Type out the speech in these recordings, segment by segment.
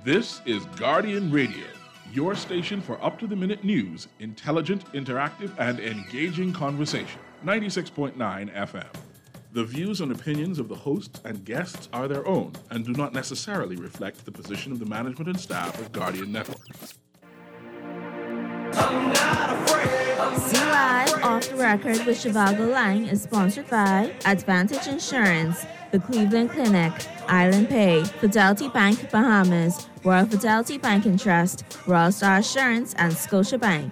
This is Guardian Radio, your station for up-to-the-minute news, intelligent, interactive, and engaging conversation. 96.9 FM. The views and opinions of the hosts and guests are their own and do not necessarily reflect the position of the management and staff of Guardian Network. Z Live Off the Record with Shivago Lang is sponsored by Advantage Insurance, the Cleveland Clinic, Island Pay, Fidelity Bank Bahamas, Royal Fidelity Bank and Trust, Royal Star Assurance, and Scotiabank.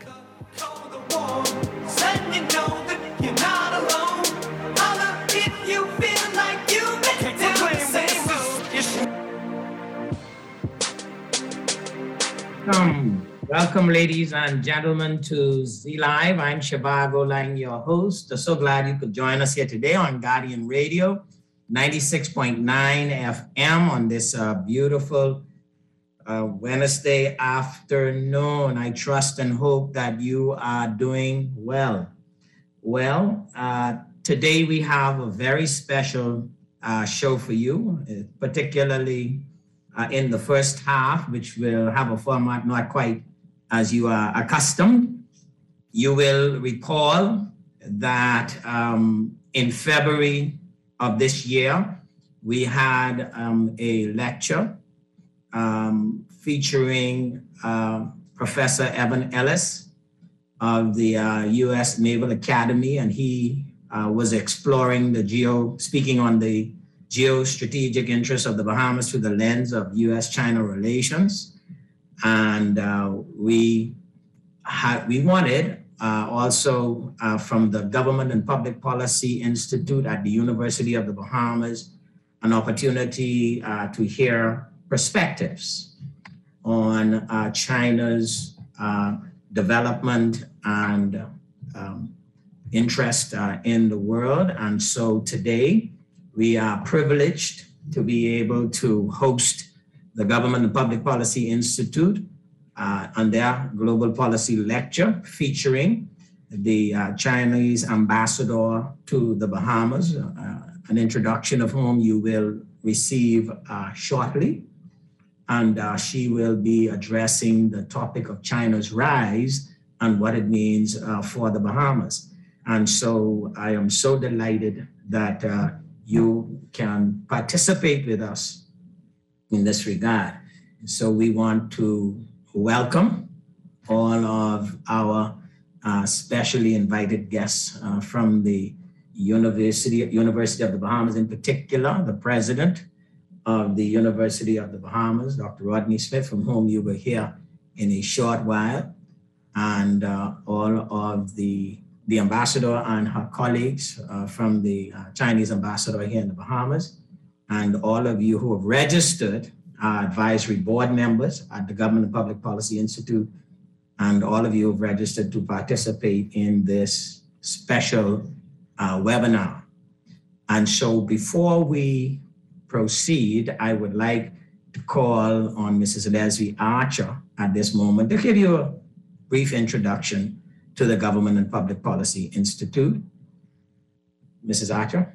Welcome, ladies and gentlemen, to Z Live. I'm Shivago Lang, your host. I'm so glad you could join us here today on Guardian Radio, 96.9 FM on this beautiful Wednesday afternoon. I trust and hope that you are doing well. Today we have a very special show for you, particularly in the first half, which will have a format not quite as you are accustomed. You will recall that in February of this year, we had a lecture featuring Professor Evan Ellis of the U.S. Naval Academy, and he was exploring speaking on the geostrategic interests of the Bahamas through the lens of U.S.-China relations. And we wanted also from the Government and Public Policy Institute at the University of the Bahamas an opportunity to hear perspectives on China's development and interest in the world. And so today we are privileged to be able to host the Government and Public Policy Institute on their Global Policy Lecture featuring the Chinese ambassador to the Bahamas, an introduction of whom you will receive shortly. And she will be addressing the topic of China's rise and what it means for the Bahamas. And so I am so delighted that you can participate with us in this regard. So we want to welcome all of our specially invited guests from the University of the Bahamas, in particular, the president of the University of the Bahamas, Dr. Rodney Smith, from whom you will hear in a short while, and all of the ambassador and her colleagues from the Chinese ambassador here in the Bahamas, and all of you who have registered are advisory board members at the Government and Public Policy Institute, and all of you who have registered to participate in this special webinar. And so before we proceed, I would like to call on Mrs. Leslie Archer at this moment to give you a brief introduction to the Government and Public Policy Institute. Mrs. Archer.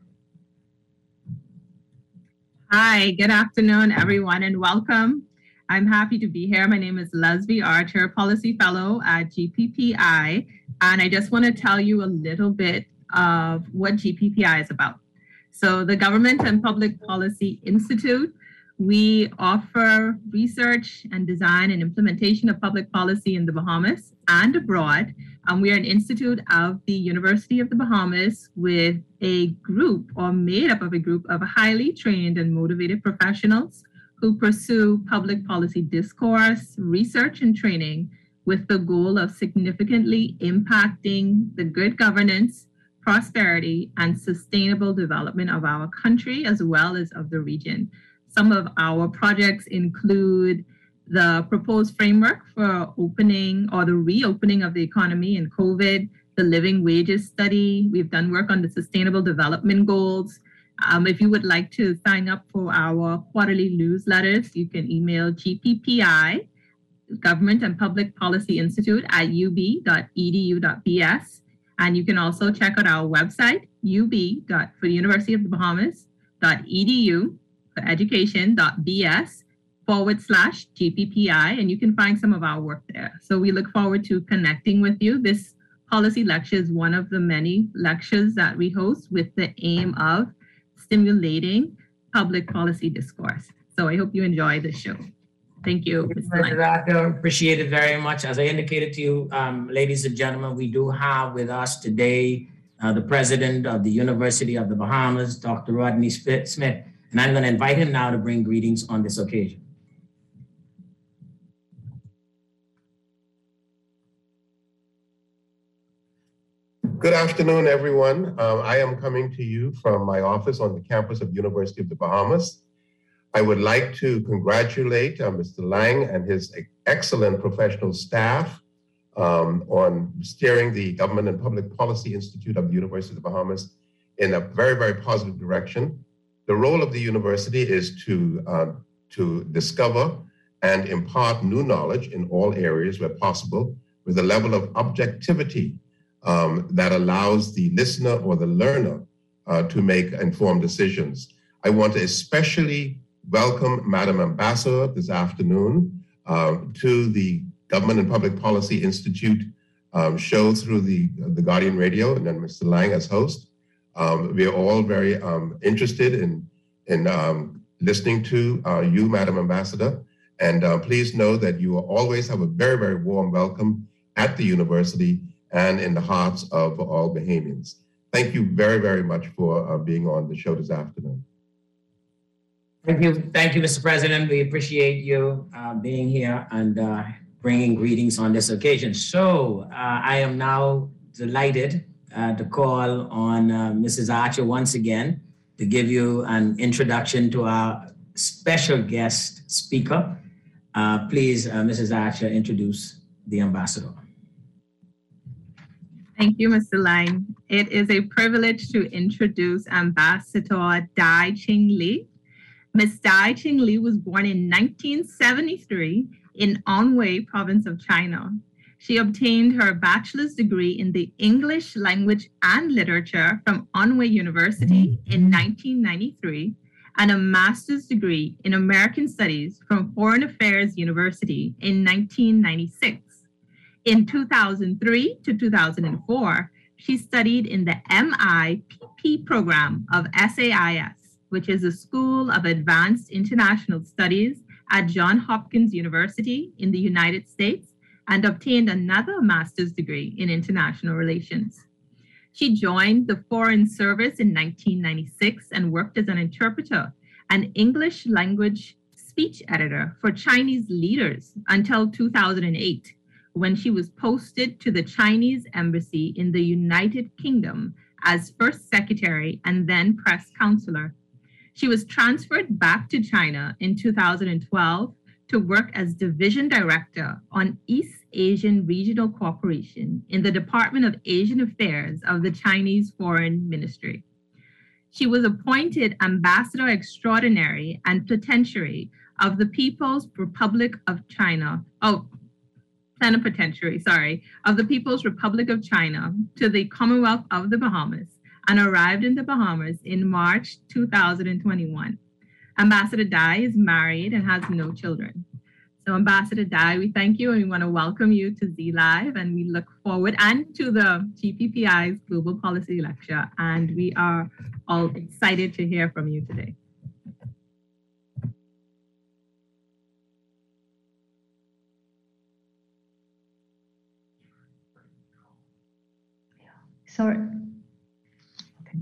Hi, good afternoon, everyone, and welcome. I'm happy to be here. My name is Leslie Archer, Policy Fellow at GPPI, and I just want to tell you a little bit of what GPPI is about. So the Government and Public Policy Institute, we offer research and design and implementation of public policy in the Bahamas and abroad. We are an institute of the University of the Bahamas with a group, or made up of a group of highly trained and motivated professionals who pursue public policy discourse, research, and training with the goal of significantly impacting the good governance, prosperity, and sustainable development of our country as well as of the region. Some of our projects include the proposed framework for opening or the reopening of the economy in COVID, the living wages study. We've done work on the sustainable development goals. If you would like to sign up for our quarterly newsletters, you can email GPPI, Government and Public Policy Institute at ub.edu.bs. And you can also check out our website, for the University of the Bahamas.edu for education.bs @FaceTime.com/GPPI, and you can find some of our work there. So we look forward to connecting with you. This policy lecture is one of the many lectures that we host with the aim of stimulating public policy discourse. So I hope you enjoy the show. Thank you. Appreciate it very much. As I indicated to you, ladies and gentlemen, we do have with us today the president of the University of the Bahamas, Dr. Rodney Smith, and I'm going to invite him now to bring greetings on this occasion. Good afternoon, everyone. I am coming to you from my office on the campus of University of the Bahamas. I would like to congratulate Mr. Lang and his excellent professional staff on steering the Government and Public Policy Institute of the University of the Bahamas in a very, very positive direction. The role of the university is to discover and impart new knowledge in all areas where possible with a level of objectivity that allows the listener or the learner to make informed decisions. I want to especially welcome Madam Ambassador this afternoon to the Government and Public Policy Institute show through the Guardian Radio, and then Mr. Lang as host. We are all very interested in listening to you, Madam Ambassador, and please know that you will always have a very, very warm welcome at the university and in the hearts of all Bahamians. Thank you very, very much for being on the show this afternoon. Thank you, Mr. President. We appreciate you being here and bringing greetings on this occasion. So I am now delighted to call on Mrs. Archer once again to give you an introduction to our special guest speaker. Please, Mrs. Archer, introduce the ambassador. Thank you, Mr. Lang. It is a privilege to introduce Ambassador Dai Ching Lee. Ms. Dai Ching Lee was born in 1973 in Anhui Province of China. She obtained her bachelor's degree in the English language and literature from Anhui University in 1993 and a master's degree in American Studies from Foreign Affairs University in 1996. In 2003 to 2004, she studied in the MIPP program of SAIS, which is a School of Advanced International Studies at Johns Hopkins University in the United States, and obtained another master's degree in international relations. She joined the Foreign Service in 1996 and worked as an interpreter and English language speech editor for Chinese leaders until 2008, when she was posted to the Chinese embassy in the United Kingdom as first secretary and then press counselor. She was transferred back to China in 2012 to work as division director on East Asian Regional Cooperation in the Department of Asian Affairs of the Chinese Foreign Ministry. She was appointed Ambassador Extraordinary and Plenipotentiary of the People's Republic of China, of the People's Republic of China to the Commonwealth of the Bahamas, and arrived in the Bahamas in March 2021. Ambassador Dai is married and has no children. So Ambassador Dai, we thank you and we want to welcome you to Z Live, and we look forward and to the GPPI's Global Policy Lecture, and we are all excited to hear from you today. Sorry. Okay.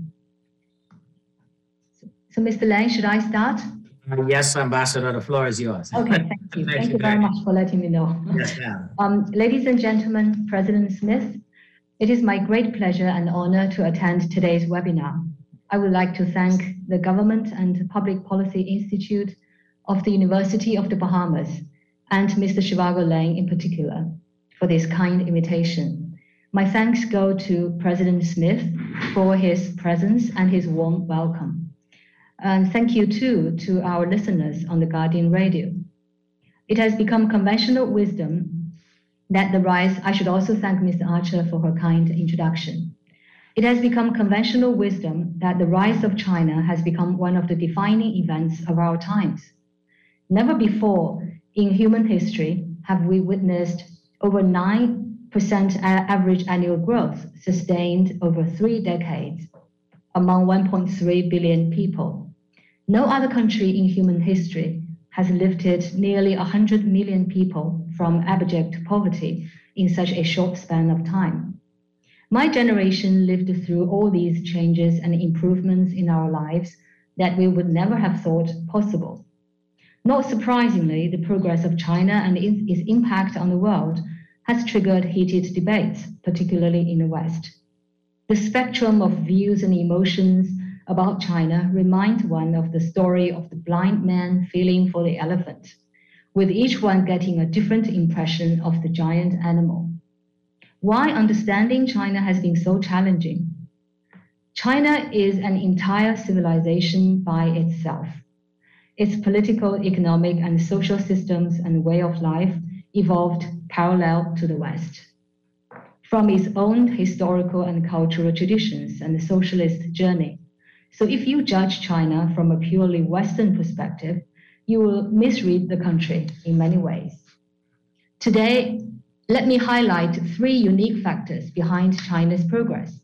So Mr. Lang, should I start? Yes, Ambassador, the floor is yours. Okay, thank you. Thank you very much for letting me know. Yes, ma'am. Ladies and gentlemen, President Smith, it is my great pleasure and honor to attend today's webinar. I would like to thank the Government and Public Policy Institute of the University of the Bahamas and Mr. Zhivago Lang in particular for this kind invitation. My thanks go to President Smith for his presence and his warm welcome. And thank you too to our listeners on the Guardian Radio. It has become conventional wisdom that the rise, I should also thank Ms. Archer for her kind introduction. It has become conventional wisdom that the rise of China has become one of the defining events of our times. Never before in human history have we witnessed over 9% average annual growth sustained over 3 decades among 1.3 billion people. No other country in human history has lifted nearly 100 million people from abject poverty in such a short span of time. My generation lived through all these changes and improvements in our lives that we would never have thought possible. Not surprisingly, the progress of China and its impact on the world has triggered heated debates, particularly in the West. The spectrum of views and emotions about China reminds one of the story of the blind man feeling for the elephant, with each one getting a different impression of the giant animal. Why understanding China has been so challenging? China is an entire civilization by itself. Its political, economic, and social systems and way of life evolved parallel to the West. From its own historical and cultural traditions and the socialist journey. So if you judge China from a purely Western perspective, you will misread the country in many ways. Today, let me highlight 3 unique factors behind China's progress.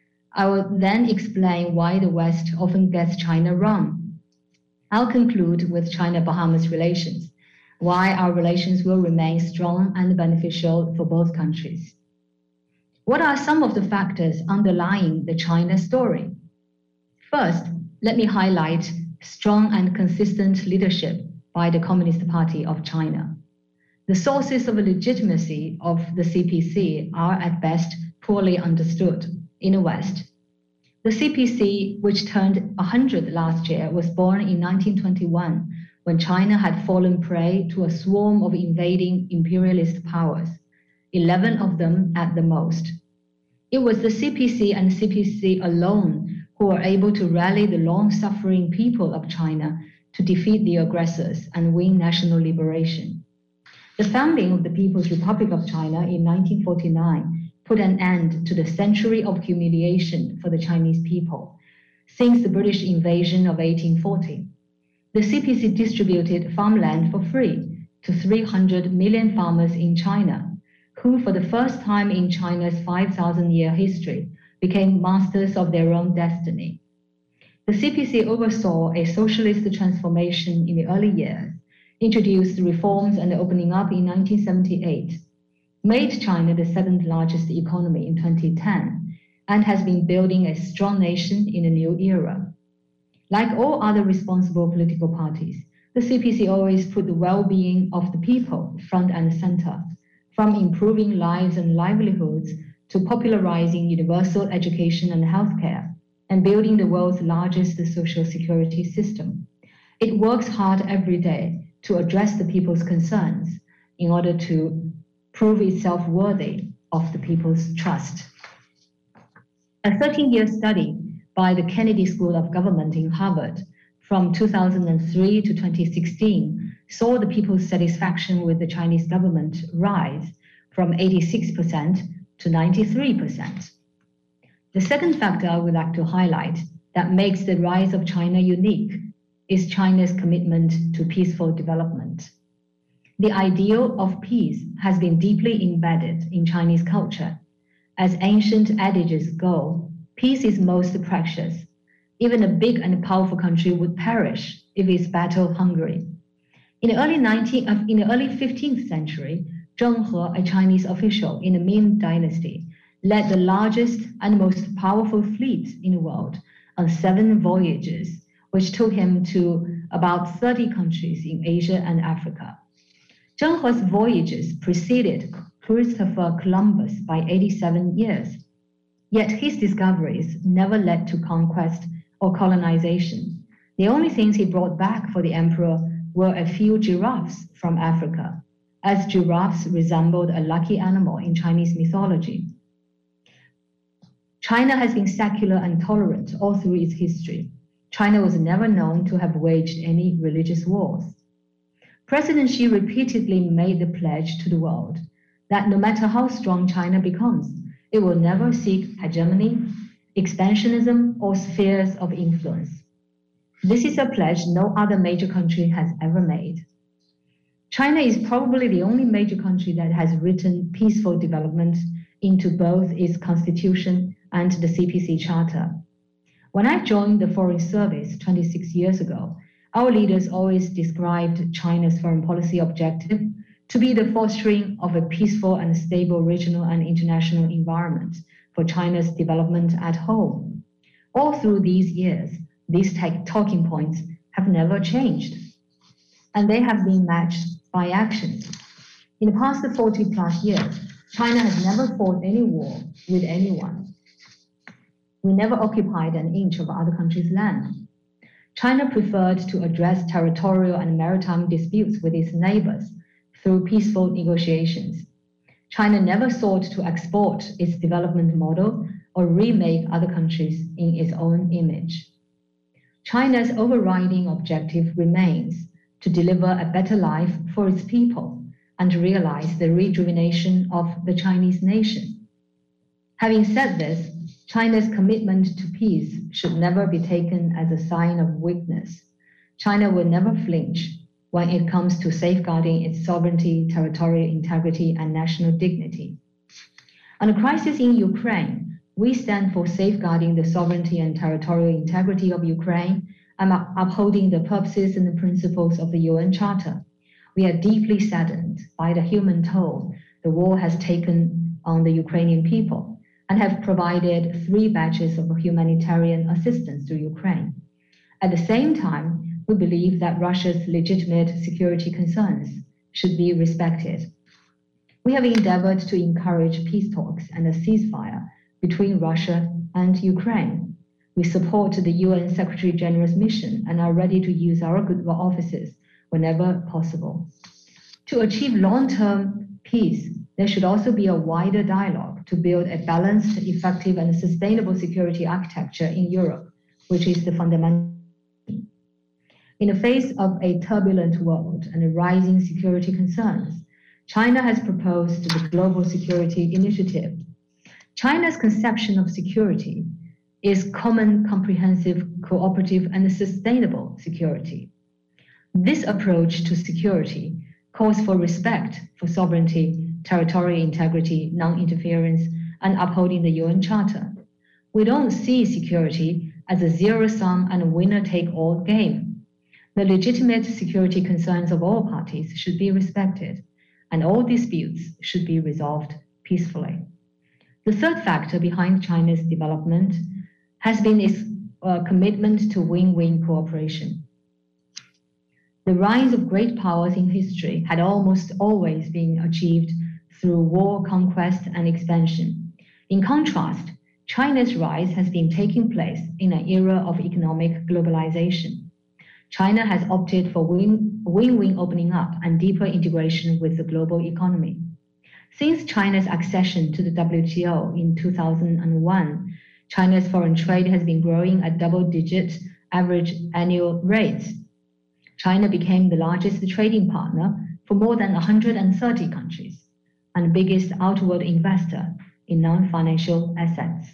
I will then explain why the West often gets China wrong. I'll conclude with China-Bahamas relations, why our relations will remain strong and beneficial for both countries. What are some of the factors underlying the China story? First, let me highlight strong and consistent leadership by the Communist Party of China. The sources of legitimacy of the CPC are at best poorly understood in the West. The CPC, which turned 100 last year, was born in 1921 when China had fallen prey to a swarm of invading imperialist powers, 11 of them at the most. It was the CPC and CPC alone who were able to rally the long-suffering people of China to defeat the aggressors and win national liberation. The founding of the People's Republic of China in 1949 put an end to the century of humiliation for the Chinese people since the British invasion of 1840. The CPC distributed farmland for free to 300 million farmers in China, who for the first time in China's 5,000-year history became masters of their own destiny. The CPC oversaw a socialist transformation in the early years, introduced reforms and opening up in 1978, made China the 7th largest economy in 2010, and has been building a strong nation in a new era. Like all other responsible political parties, the CPC always put the well-being of the people front and center, from improving lives and livelihoods to popularizing universal education and healthcare, and building the world's largest social security system. It works hard every day to address the people's concerns in order to prove itself worthy of the people's trust. A 13-year study by the Kennedy School of Government in Harvard from 2003 to 2016 saw the people's satisfaction with the Chinese government rise from 86% to 93%. The second factor I would like to highlight that makes the rise of China unique is China's commitment to peaceful development. The ideal of peace has been deeply embedded in Chinese culture. As ancient adages go, peace is most precious. Even a big and powerful country would perish if it's battle hungry. In the early 15th century, Zheng He, a Chinese official in the Ming Dynasty, led the largest and most powerful fleet in the world on 7 voyages, which took him to about 30 countries in Asia and Africa. Zheng He's voyages preceded Christopher Columbus by 87 years, yet his discoveries never led to conquest or colonization. The only things he brought back for the emperor were a few giraffes from Africa, as giraffes resembled a lucky animal in Chinese mythology. China has been secular and tolerant all through its history. China was never known to have waged any religious wars. President Xi repeatedly made the pledge to the world that no matter how strong China becomes, it will never seek hegemony, expansionism, or spheres of influence. This is a pledge no other major country has ever made. China is probably the only major country that has written peaceful development into both its constitution and the CPC Charter. When I joined the Foreign Service 26 years ago, our leaders always described China's foreign policy objective to be the fostering of a peaceful and stable regional and international environment for China's development at home. All through these years, these talking points have never changed, and they have been matched by action. In the past 40 plus years, China has never fought any war with anyone. We never occupied an inch of other countries' land. China preferred to address territorial and maritime disputes with its neighbors through peaceful negotiations. China never sought to export its development model or remake other countries in its own image. China's overriding objective remains to deliver a better life for its people and to realize the rejuvenation of the Chinese nation. Having said this, China's commitment to peace should never be taken as a sign of weakness. China will never flinch when it comes to safeguarding its sovereignty, territorial integrity, and national dignity. On the crisis in Ukraine, we stand for safeguarding the sovereignty and territorial integrity of Ukraine and upholding the purposes and the principles of the UN Charter. We are deeply saddened by the human toll the war has taken on the Ukrainian people and have provided 3 batches of humanitarian assistance to Ukraine. At the same time, we believe that Russia's legitimate security concerns should be respected. We have endeavored to encourage peace talks and a ceasefire between Russia and Ukraine. We support the UN Secretary General's mission and are ready to use our goodwill offices whenever possible. To achieve long-term peace, there should also be a wider dialogue to build a balanced, effective, and sustainable security architecture in Europe, which is the fundamental. In the face of a turbulent world and rising security concerns, China has proposed the Global Security Initiative. China's conception of security is common, comprehensive, cooperative, and sustainable security. This approach to security calls for respect for sovereignty, territorial integrity, non-interference, and upholding the UN Charter. We don't see security as a zero-sum and winner-take-all game. The legitimate security concerns of all parties should be respected, and all disputes should be resolved peacefully. The third factor behind China's development has been its commitment to win-win cooperation. The rise of great powers in history had almost always been achieved through war, conquest, and expansion. In contrast, China's rise has been taking place in an era of economic globalization. China has opted for win-win opening up and deeper integration with the global economy. Since China's accession to the WTO in 2001, China's foreign trade has been growing at double-digit average annual rates. China became the largest trading partner for more than 130 countries and biggest outward investor in non-financial assets.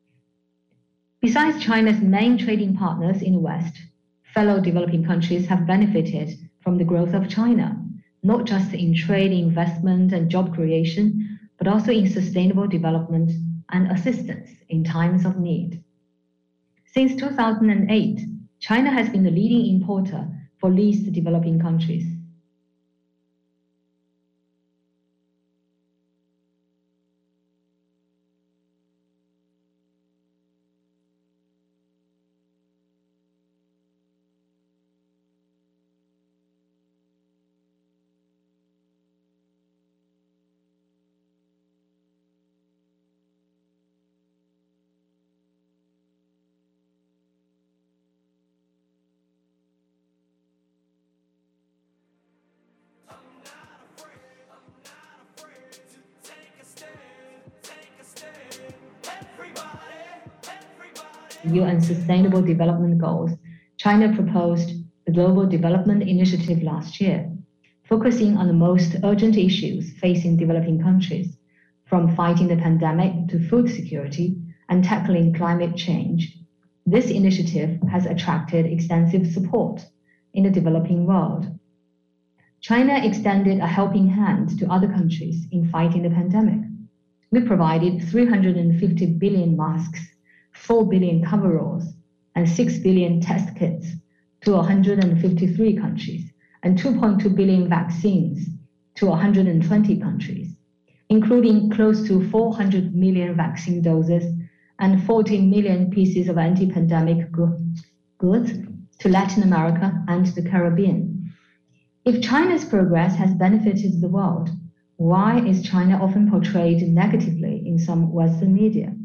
Besides China's main trading partners in the West, fellow developing countries have benefited from the growth of China, not just in trade, investment, and job creation, but also in sustainable development and assistance in times of need. Since 2008, China has been the leading importer for least developing countries. UN Sustainable Development Goals, China proposed the Global Development Initiative last year, focusing on the most urgent issues facing developing countries, from fighting the pandemic to food security and tackling climate change. This initiative has attracted extensive support in the developing world. China extended a helping hand to other countries in fighting the pandemic. We provided 350 billion masks, 4 billion coveralls, and 6 billion test kits to 153 countries, and 2.2 billion vaccines to 120 countries, including close to 400 million vaccine doses and 14 million pieces of anti-pandemic goods to Latin America and the Caribbean. If China's progress has benefited the world, why is China often portrayed negatively in some Western media?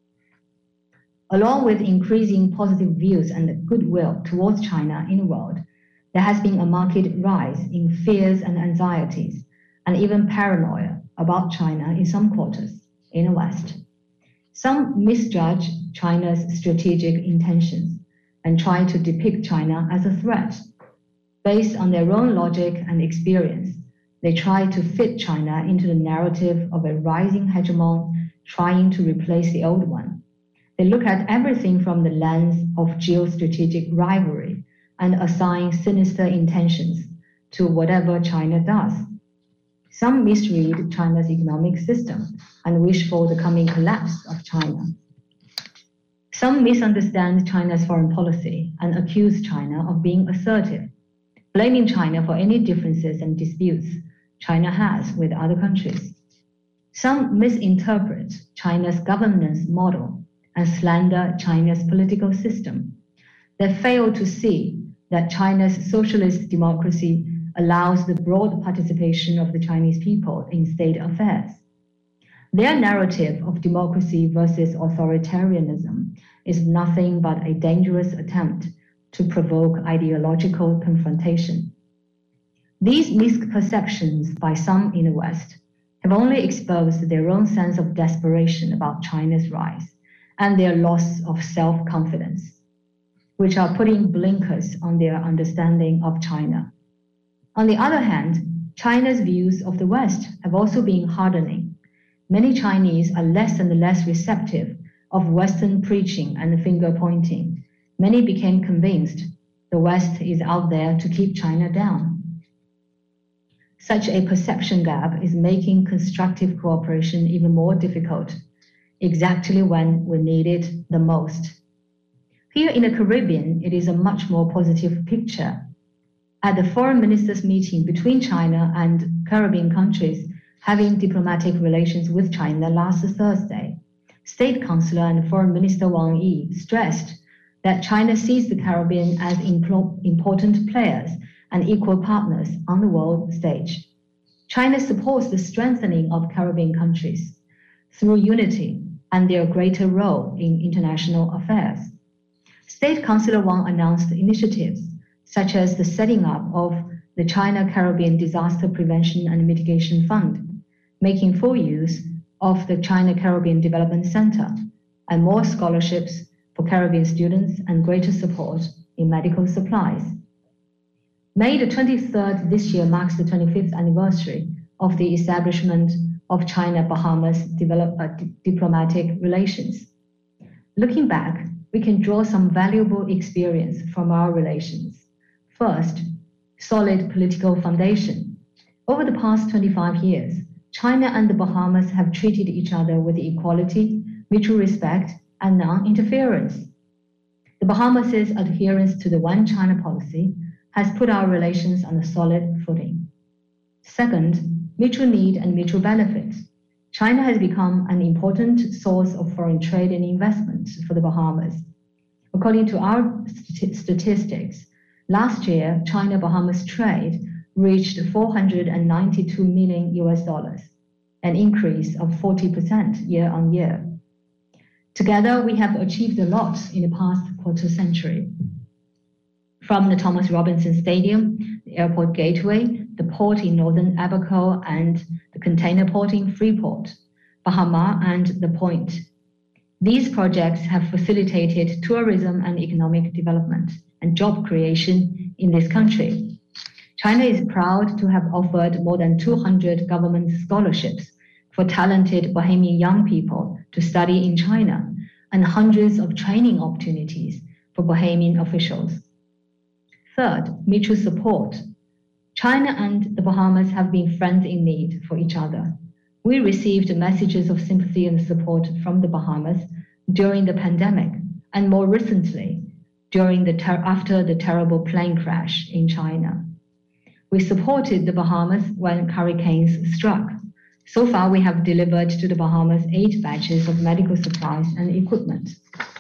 Along with increasing positive views and goodwill towards China in the world, there has been a marked rise in fears and anxieties, and even paranoia about China in some quarters in the West. Some misjudge China's strategic intentions and try to depict China as a threat. Based on their own logic and experience, they try to fit China into the narrative of a rising hegemon trying to replace the old one. They look at everything from the lens of geostrategic rivalry and assign sinister intentions to whatever China does. Some misread China's economic system and wish for the coming collapse of China. Some misunderstand China's foreign policy and accuse China of being assertive, blaming China for any differences and disputes China has with other countries. Some misinterpret China's governance model and slander China's political system. They fail to see that China's socialist democracy allows the broad participation of the Chinese people in state affairs. Their narrative of democracy versus authoritarianism is nothing but a dangerous attempt to provoke ideological confrontation. These misperceptions by some in the West have only exposed their own sense of desperation about China's rise and their loss of self-confidence, which are putting blinkers on their understanding of China. On the other hand, China's views of the West have also been hardening. Many Chinese are less and less receptive of Western preaching and finger-pointing. Many became convinced the West is out there to keep China down. Such a perception gap is making constructive cooperation even more difficult, exactly when we need it the most. Here in the Caribbean, it is a much more positive picture. At the foreign ministers' meeting between China and Caribbean countries having diplomatic relations with China last Thursday, State Councilor and Foreign Minister Wang Yi stressed that China sees the Caribbean as important players and equal partners on the world stage. China supports the strengthening of Caribbean countries through unity and their greater role in international affairs. State Councilor Wang announced initiatives such as the setting up of the China-Caribbean Disaster Prevention and Mitigation Fund, making full use of the China-Caribbean Development Center, and more scholarships for Caribbean students and greater support in medical supplies. May the 23rd this year marks the 25th anniversary of the establishment of China-Bahamas diplomatic relations. Looking back, we can draw some valuable experience from our relations. First, solid political foundation. Over the past 25 years, China and the Bahamas have treated each other with equality, mutual respect, and non-interference. The Bahamas' adherence to the One China policy has put our relations on a solid footing. Second, mutual need and mutual benefit. China has become an important source of foreign trade and investment for the Bahamas. According to our statistics, last year, China-Bahamas trade reached $492 million, an increase of 40% year on year. Together, we have achieved a lot in the past quarter century. From the Thomas Robinson Stadium, the airport gateway, the port in northern Abaco, and the container port in Freeport, Bahama, and the Point. These projects have facilitated tourism and economic development and job creation in this country. China is proud to have offered more than 200 government scholarships for talented Bahamian young people to study in China, and hundreds of training opportunities for Bahamian officials. Third, mutual support. China and the Bahamas have been friends in need for each other. We received messages of sympathy and support from the Bahamas during the pandemic, and more recently, after the terrible plane crash in China. We supported the Bahamas when hurricanes struck. So far, we have delivered to the Bahamas 8 batches of medical supplies and equipment.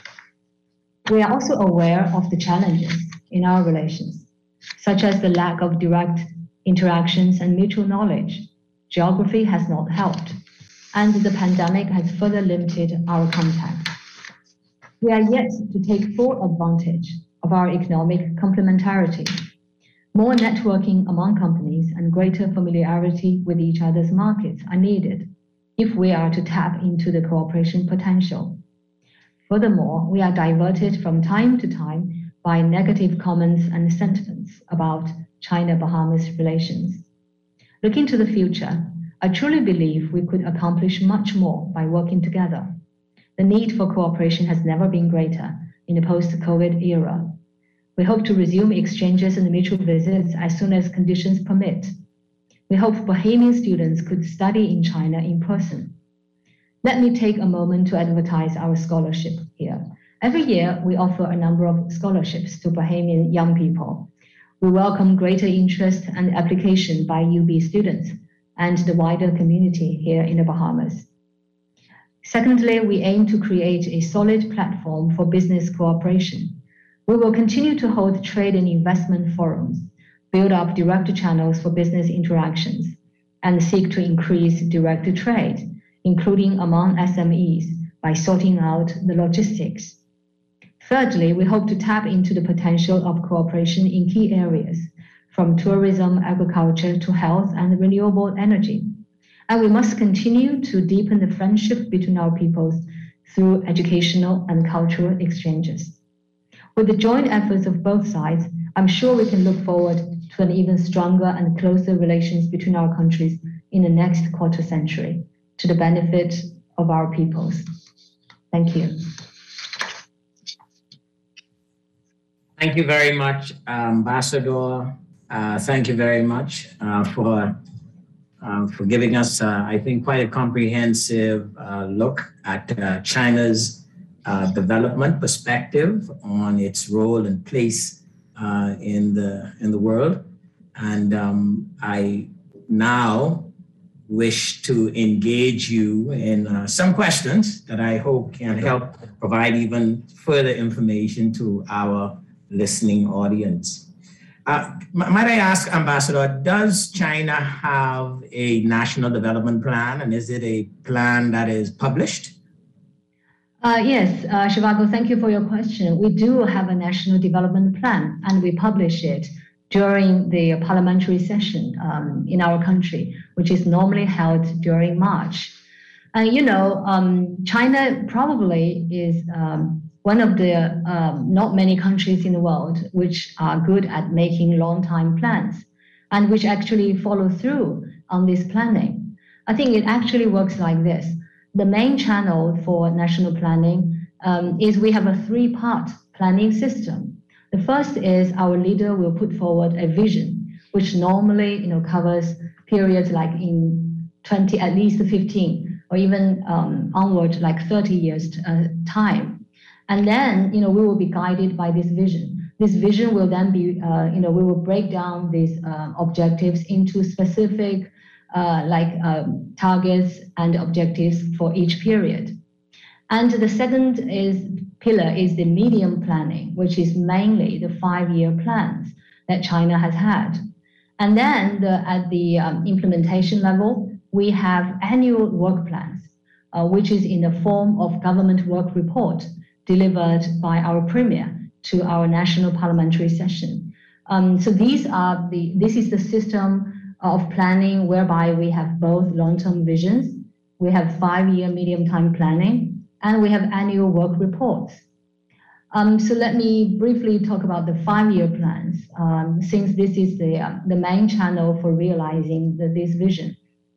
We are also aware of the challenges in our relations, such as the lack of direct interactions and mutual knowledge. Geography has not helped, and the pandemic has further limited our contact. We are yet to take full advantage of our economic complementarity. More networking among companies and greater familiarity with each other's markets are needed if we are to tap into the cooperation potential. Furthermore, we are diverted from time to time by negative comments and sentiments about China-Bahamas relations. Looking to the future, I truly believe we could accomplish much more by working together. The need for cooperation has never been greater in the post-COVID era. We hope to resume exchanges and mutual visits as soon as conditions permit. We hope Bahamian students could study in China in person. Let me take a moment to advertise our scholarship here. Every year, we offer a number of scholarships to Bahamian young people. We welcome greater interest and application by UB students and the wider community here in the Bahamas. Secondly, we aim to create a solid platform for business cooperation. We will continue to hold trade and investment forums, build up direct channels for business interactions, and seek to increase direct trade, including among SMEs, by sorting out the logistics. Thirdly, we hope to tap into the potential of cooperation in key areas, from tourism, agriculture to health and renewable energy. And we must continue to deepen the friendship between our peoples through educational and cultural exchanges. With the joint efforts of both sides, I'm sure we can look forward to an even stronger and closer relations between our countries in the next quarter century, to the benefit of our peoples. Thank you. Thank you very much, Ambassador. Thank you very much for giving us, I think, quite a comprehensive look at China's development perspective on its role and place in the world. And I now wish to engage you in some questions that I hope can help provide even further information to our listening audience. Might I ask, Ambassador, does China have a national development plan, and is it a plan that is published? Yes, Shivago, thank you for your question. We do have a national development plan, and we publish it during the parliamentary session in our country, which is normally held during March. And China probably is one of the not many countries in the world which are good at making long-time plans and which actually follow through on this planning. I think it actually works like this. The main channel for national planning is we have a 3-part planning system. The first is our leader will put forward a vision, which normally covers periods like in 20, at least 15, or even onward like 30 years time. And then we will be guided by this vision. This vision will then be, we will break down these objectives into specific targets and objectives for each period. And the second pillar is the medium planning, which is mainly the 5-year plans that China has had. And then at the implementation level, we have annual work plans, which is in the form of government work report delivered by our premier to our national parliamentary session. So this is the system of planning whereby we have both long-term visions, we have 5-year medium-time planning, and we have annual work reports. So let me briefly talk about the 5-year plans, since this is the main channel for realizing this vision.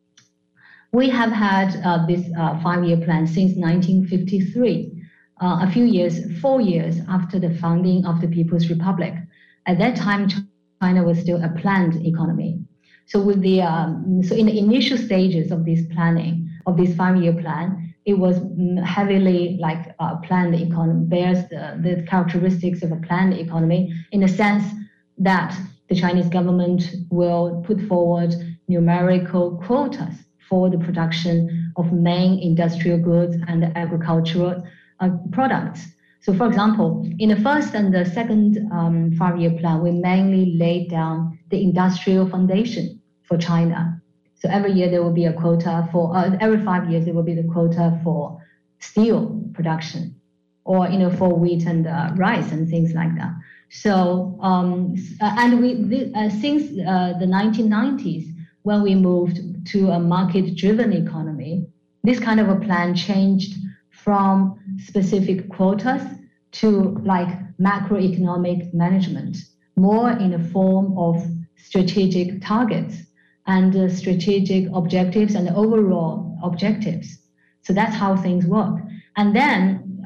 We have had this 5-year plan since 1953, 4 years after the founding of the People's Republic. At that time, China was still a planned economy. So with the so in the initial stages of this planning, of this 5-year plan, it was heavily like a planned economy, bears the characteristics of a planned economy in the sense that the Chinese government will put forward numerical quotas for the production of main industrial goods and agricultural products. So for example, in the first and the second 5-year plan, we mainly laid down the industrial foundation for China. So every year there will be a quota for, every 5 years there will be the quota for steel production, or for wheat and rice and things like that. So and we since the 1990s, when we moved to a market-driven economy, this kind of a plan changed from specific quotas to like macroeconomic management, more in the form of strategic targets and strategic objectives and overall objectives. So that's how things work. And then,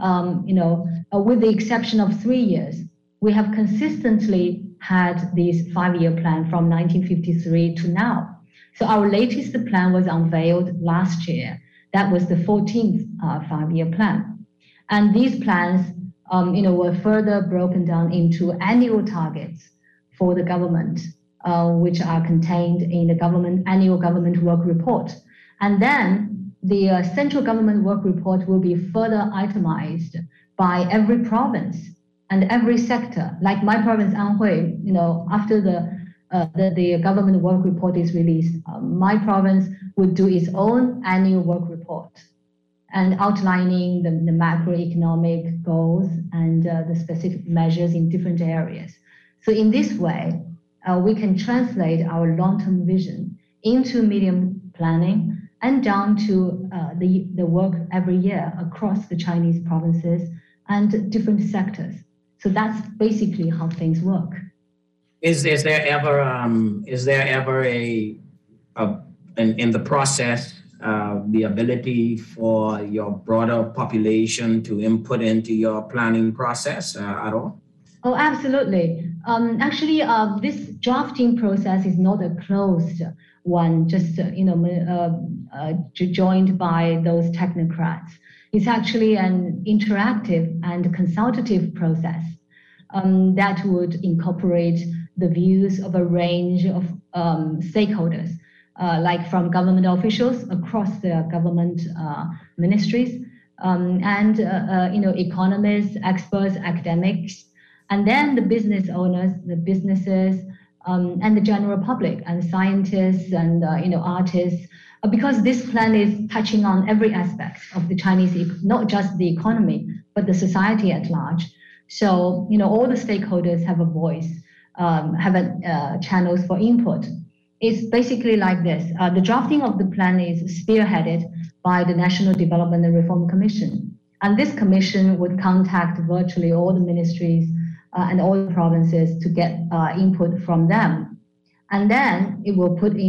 with the exception of 3 years, we have consistently had this 5-year plan from 1953 to now. So our latest plan was unveiled last year. That was the 14th 5-year plan. And these plans, were further broken down into annual targets for the government, which are contained in the annual government work report. And then the central government work report will be further itemized by every province and every sector. Like my province, Anhui, after the government work report is released, my province would do its own annual work report and outlining the macroeconomic goals and the specific measures in different areas. So in this way, we can translate our long-term vision into medium planning and down to the work every year across the Chinese provinces and different sectors. So that's basically how things work. Is there ever in the process the ability for your broader population to input into your planning process at all? Oh, absolutely. Actually, this drafting process is not a closed one, just joined by those technocrats. It's actually an interactive and consultative process that would incorporate the views of a range of stakeholders, like from government officials across the government ministries, and economists, experts, academics, and then the business owners, the businesses, and the general public, and scientists, and artists, because this plan is touching on every aspect of the Chinese, not just the economy, but the society at large. So, all the stakeholders have a voice, have channels for input. It's basically like this. The drafting of the plan is spearheaded by the National Development and Reform Commission. And this commission would contact virtually all the ministries and all the provinces to get input from them. And then it will put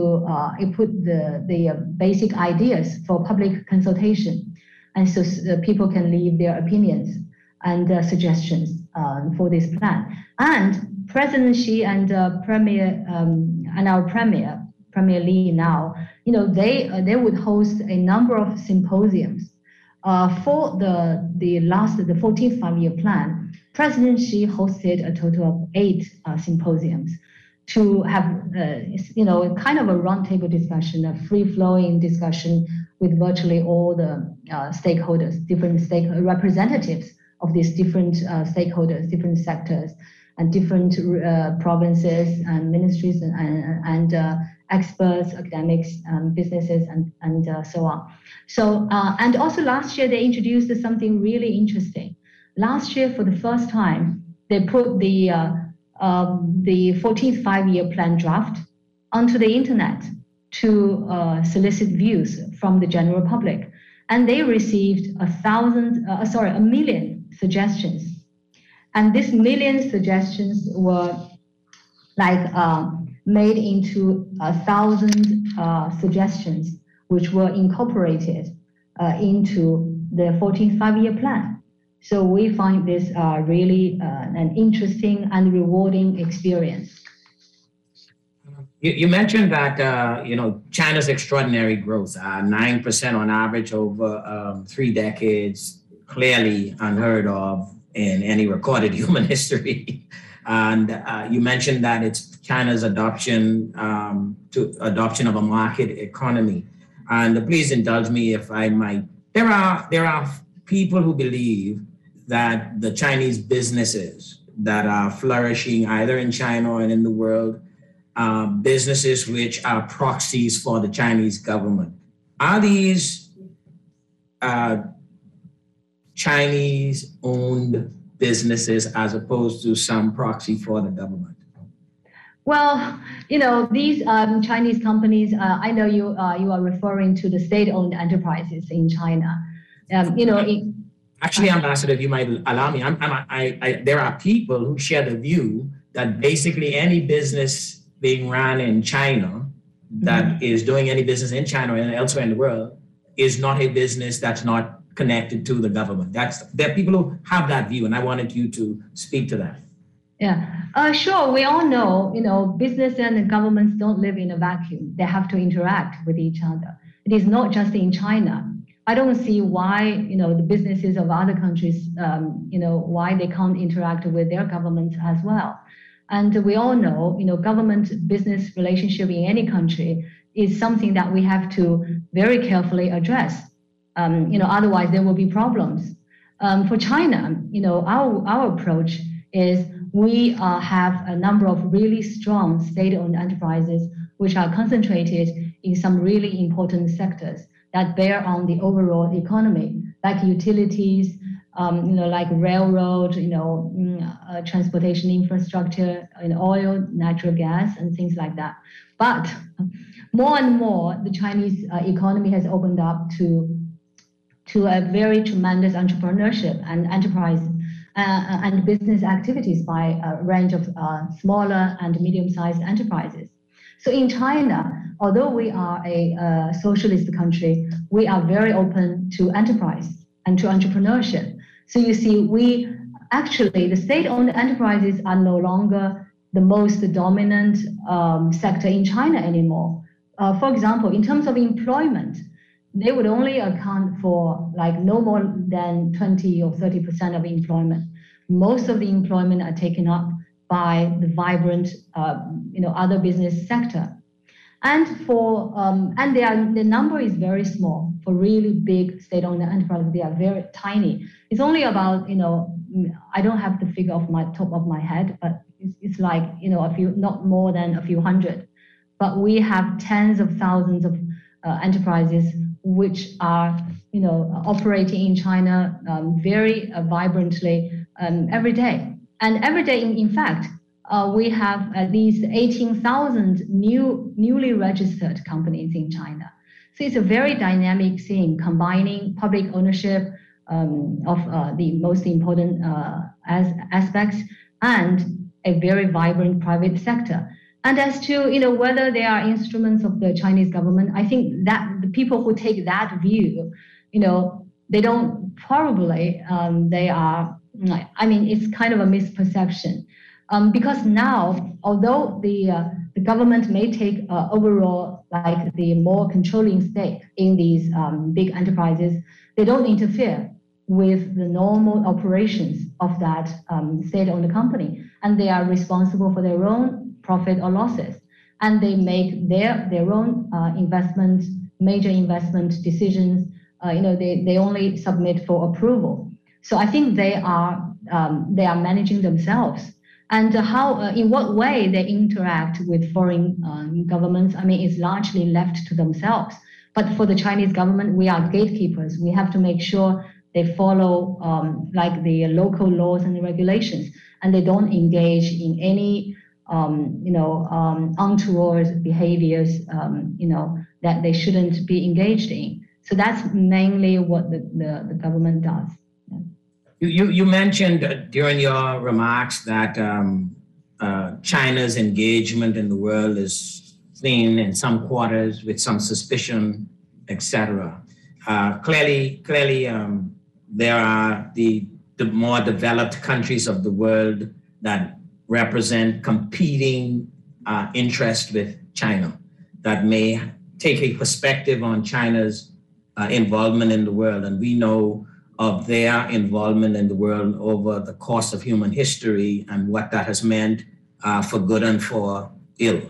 the basic ideas for public consultation. And so people can leave their opinions and suggestions for this plan. And President Xi and Premier and our Premier Li now, they would host a number of symposiums for the 14th 5-year plan. President Xi hosted a total of 8 symposiums to have kind of a roundtable discussion, a free-flowing discussion with virtually all the stakeholders, different representatives of these different stakeholders, different sectors, and different provinces and ministries and experts, academics, businesses, and so on. So, and also last year they introduced something really interesting. Last year, for the first time, they put the 14th 5-year plan draft onto the internet to solicit views from the general public. And they received 1 million suggestions. And these million suggestions were made into 1,000 suggestions, which were incorporated into the 14th 5-year plan. So we find this really an interesting and rewarding experience. You mentioned that, China's extraordinary growth, 9% on average over 3 decades, clearly unheard of in any recorded human history. And you mentioned that it's China's adoption of a market economy. And please indulge me if I might. There are people who believe that the Chinese businesses that are flourishing either in China or in the world, businesses which are proxies for the Chinese government. Are these Chinese-owned businesses as opposed to some proxy for the government? Well, these Chinese companies, I know you are referring to the state-owned enterprises in China. Actually, Ambassador, if you might allow me, there are people who share the view that basically any business being run in China that is doing any business in China and elsewhere in the world is not a business that's not connected to the government. There are people who have that view, and I wanted you to speak to that. Yeah, sure. We all know, business and governments don't live in a vacuum. They have to interact with each other. It is not just in China. I don't see why, the businesses of other countries, why they can't interact with their governments as well. And we all know, government-business relationship in any country is something that we have to very carefully address. Otherwise there will be problems. For China, our approach is we have a number of really strong state-owned enterprises which are concentrated in some really important sectors that bear on the overall economy, like utilities, like railroad, transportation infrastructure, oil, natural gas, and things like that. But more and more, the Chinese economy has opened up to a very tremendous entrepreneurship and enterprise and business activities by a range of smaller and medium-sized enterprises. So in China, although we are a socialist country, we are very open to enterprise and to entrepreneurship. So you see, the state-owned enterprises are no longer the most dominant sector in China anymore. For example, in terms of employment, they would only account for no more than 20 or 30% of employment. Most of the employment are taken up by the vibrant, other business sector. And the number is very small for really big state-owned enterprises. They are very tiny. It's only about, I don't have the figure off my top of my head, but it's a few, not more than a few hundred. But we have tens of thousands of enterprises which are, operating in China very vibrantly every day. And every day, in fact, we have at least 18,000 newly registered companies in China. So it's a very dynamic thing, combining public ownership of the most important aspects and a very vibrant private sector. And as to whether they are instruments of the Chinese government, I think that the people who take that view, they don't probably they are. It's kind of a misperception because now, although the government may take overall the more controlling stake in these big enterprises, they don't interfere with the normal operations of that state-owned company, and they are responsible for their own profit or losses, and they make their own major investment decisions. They only submit for approval. So I think they are managing themselves, and in what way they interact with foreign governments, is largely left to themselves. But for the Chinese government, we are gatekeepers. We have to make sure they follow the local laws and regulations, and they don't engage in any untoward behaviors, that they shouldn't be engaged in. So that's mainly what the government does. You mentioned during your remarks that China's engagement in the world is seen in some quarters with some suspicion, etc. Clearly, there are the more developed countries of the world that represent competing interests with China that may take a perspective on China's involvement in the world. And we know of their involvement in the world over the course of human history and what that has meant for good and for ill.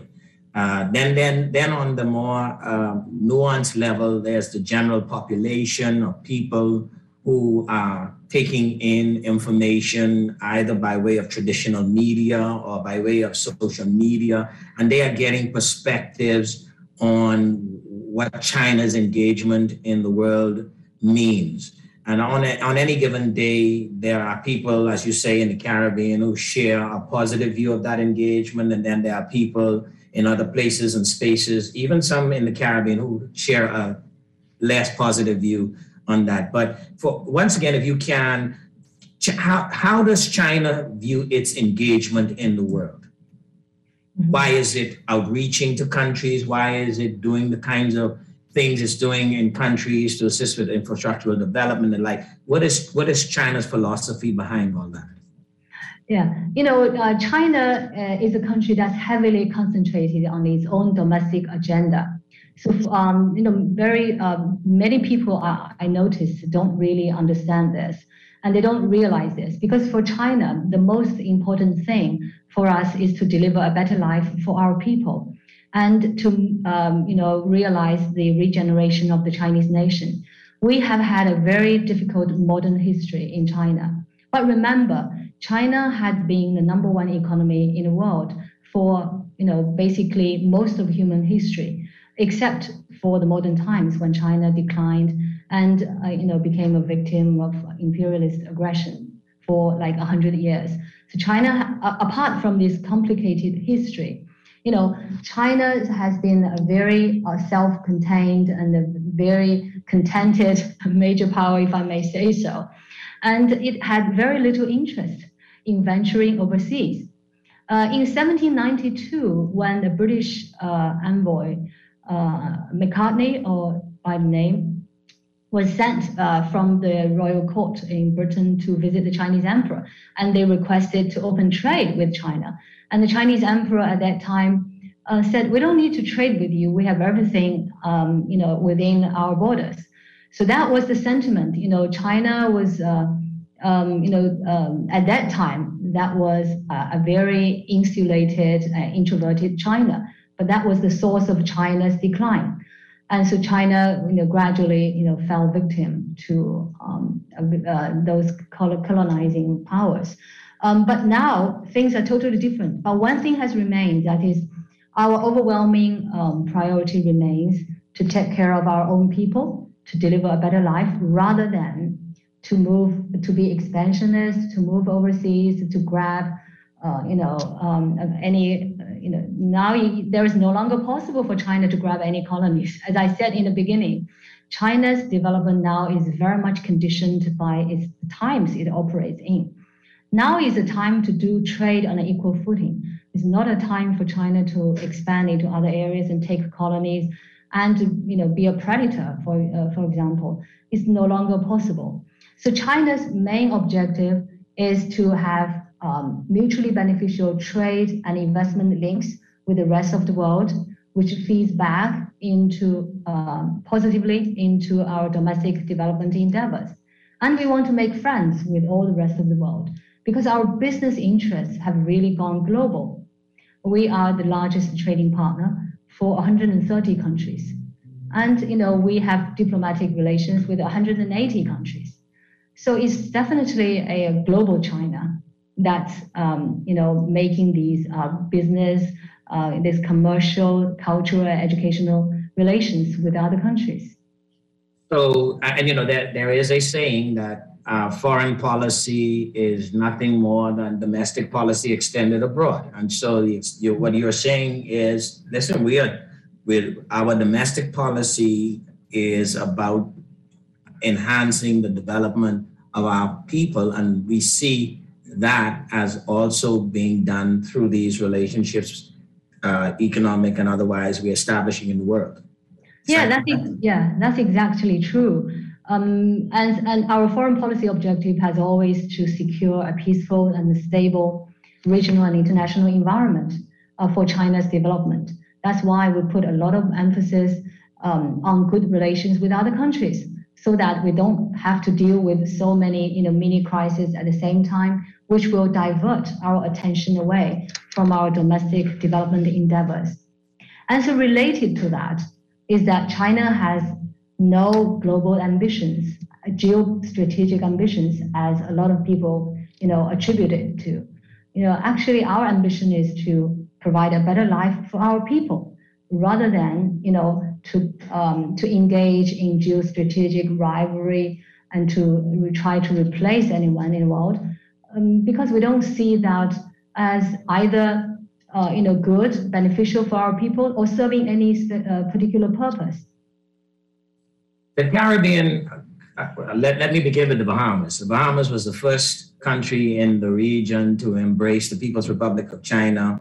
Then on the more nuanced level, there's the general population of people who are taking in information either by way of traditional media or by way of social media, and they are getting perspectives on what China's engagement in the world means. And on any given day, there are people, as you say, in the Caribbean who share a positive view of that engagement, and then there are people in other places and spaces, even some in the Caribbean, who share a less positive view on that. But once again, if you can, how does China view its engagement in the world? Why is it outreaching to countries? Why is it doing the kinds of things it's doing in countries to assist with infrastructural development and like? What is China's philosophy behind all that? Yeah, China is a country that's heavily concentrated on its own domestic agenda. So, very many people I notice don't really understand this, and they don't realize this, because for China, the most important thing for us is to deliver a better life for our people, and to realize the regeneration of the Chinese nation. We have had a very difficult modern history in China, but remember, China had been the #1 economy in the world for basically most of human history, except for the modern times when China declined and became a victim of imperialist aggression for like 100 years. So China, apart from this complicated history, China has been a very self-contained and a very contented major power, if I may say so. And it had very little interest in venturing overseas. In 1792, when the British envoy, Macartney, or by name, was sent from the royal court in Britain to visit the Chinese emperor, and they requested to open trade with China. And the Chinese emperor at that time said, "We don't need to trade with you. We have everything, within our borders." So that was the sentiment. China was, at that time, that was a very insulated, introverted China. But that was the source of China's decline. And so China, gradually, fell victim to those colonizing powers. But now things are totally different. But one thing has remained, that is our overwhelming priority remains to take care of our own people, to deliver a better life, rather than to be expansionist, to move overseas, to grab, now there is no longer possible for China to grab any colonies. As I said in the beginning, China's development now is very much conditioned by its times it operates in. Now is a time to do trade on an equal footing. It's not a time for China to expand into other areas and take colonies and to be a predator, for example. It's no longer possible. So China's main objective is to have mutually beneficial trade and investment links with the rest of the world, which feeds back positively into our domestic development endeavors. And we want to make friends with all the rest of the world, because our business interests have really gone global. We are the largest trading partner for 130 countries. And we have diplomatic relations with 180 countries. So it's definitely a global China that's making these business, this commercial, cultural, educational relations with other countries. So, there is a saying that foreign policy is nothing more than domestic policy extended abroad. And so what you're saying is, listen, our domestic policy is about enhancing the development of our people, and we see that as also being done through these relationships, economic and otherwise, we're establishing in the world. That's exactly true. And our foreign policy objective has always to secure a peaceful and stable regional and international environment for China's development. That's why we put a lot of emphasis on good relations with other countries, so that we don't have to deal with so many mini crises at the same time, which will divert our attention away from our domestic development endeavors. And so related to that is that China has no global ambitions, geostrategic ambitions, as a lot of people attribute it to. Actually, our ambition is to provide a better life for our people, rather than to engage in geostrategic rivalry and to try to replace anyone in the world, because we don't see that as either good, beneficial for our people, or serving any particular purpose. The Caribbean, let me begin with the Bahamas. The Bahamas was the first country in the region to embrace the People's Republic of China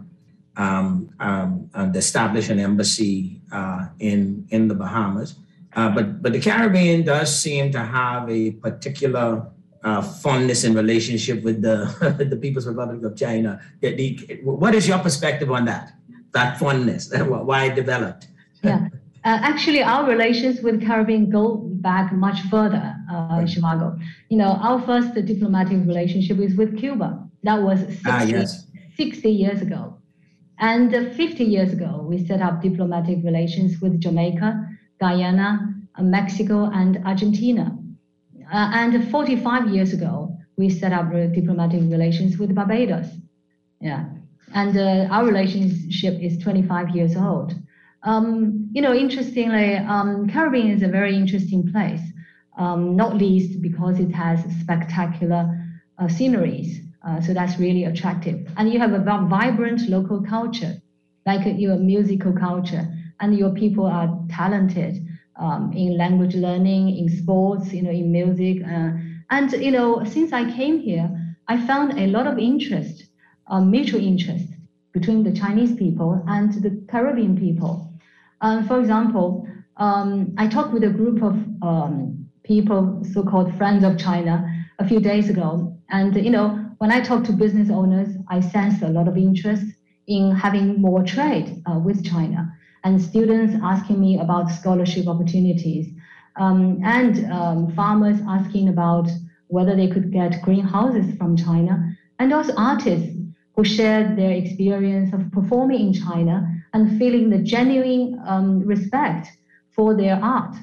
and establish an embassy in the Bahamas. But the Caribbean does seem to have a particular fondness in relationship with the People's Republic of China. What is your perspective on that fondness? Why it developed? Yeah. Actually, our relations with Caribbean go back much further, Shivago. Our first diplomatic relationship is with Cuba. That was 60 years ago. And 50 years ago, we set up diplomatic relations with Jamaica, Guyana, Mexico, and Argentina. And 45 years ago, we set up diplomatic relations with Barbados. Yeah. And our relationship is 25 years old. Interestingly, Caribbean is a very interesting place, not least because it has spectacular sceneries. So that's really attractive. And you have a vibrant local culture, like your musical culture, and your people are talented in language learning, in sports, in music. And since I came here, I found a lot of interest, mutual interest between the Chinese people and the Caribbean people. For example, I talked with a group of people, so-called friends of China, a few days ago. And, when I talk to business owners, I sense a lot of interest in having more trade with China, and students asking me about scholarship opportunities, and farmers asking about whether they could get greenhouses from China, and also artists who shared their experience of performing in China and feeling the genuine respect for their art.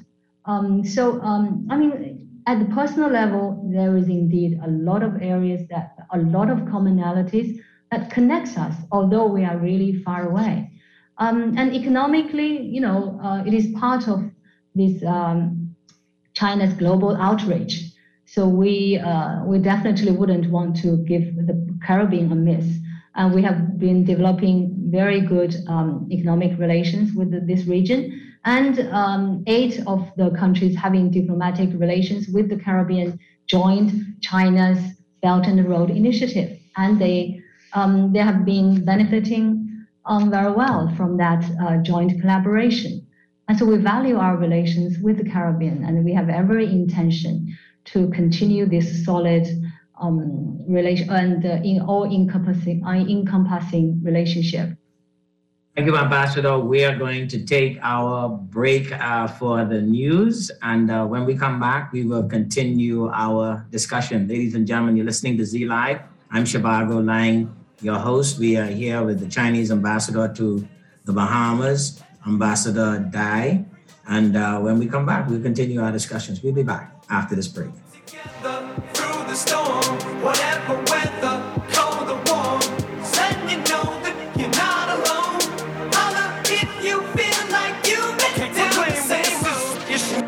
At the personal level, there is indeed a lot of areas a lot of commonalities that connects us, although we are really far away. And economically, it is part of this China's global outreach. So we definitely wouldn't want to give the Caribbean a miss. And we have been developing very good economic relations with this region. And 8 of the countries having diplomatic relations with the Caribbean joined China's Belt and Road Initiative. And they have been benefiting very well from that joint collaboration. And so we value our relations with the Caribbean, and we have every intention to continue this solid relation and in all-encompassing relationship. Thank you, Ambassador. We are going to take our break for the news. And when we come back, we will continue our discussion. Ladies and gentlemen, you're listening to Z Live. I'm Shivago Lang, your host. We are here with the Chinese ambassador to the Bahamas, Ambassador Dai. And when we come back, we'll continue our discussions. We'll be back after this break. Together through the storm, whatever weather, cold or warm, then you know that you're not alone. Holla if you feel like you make the same.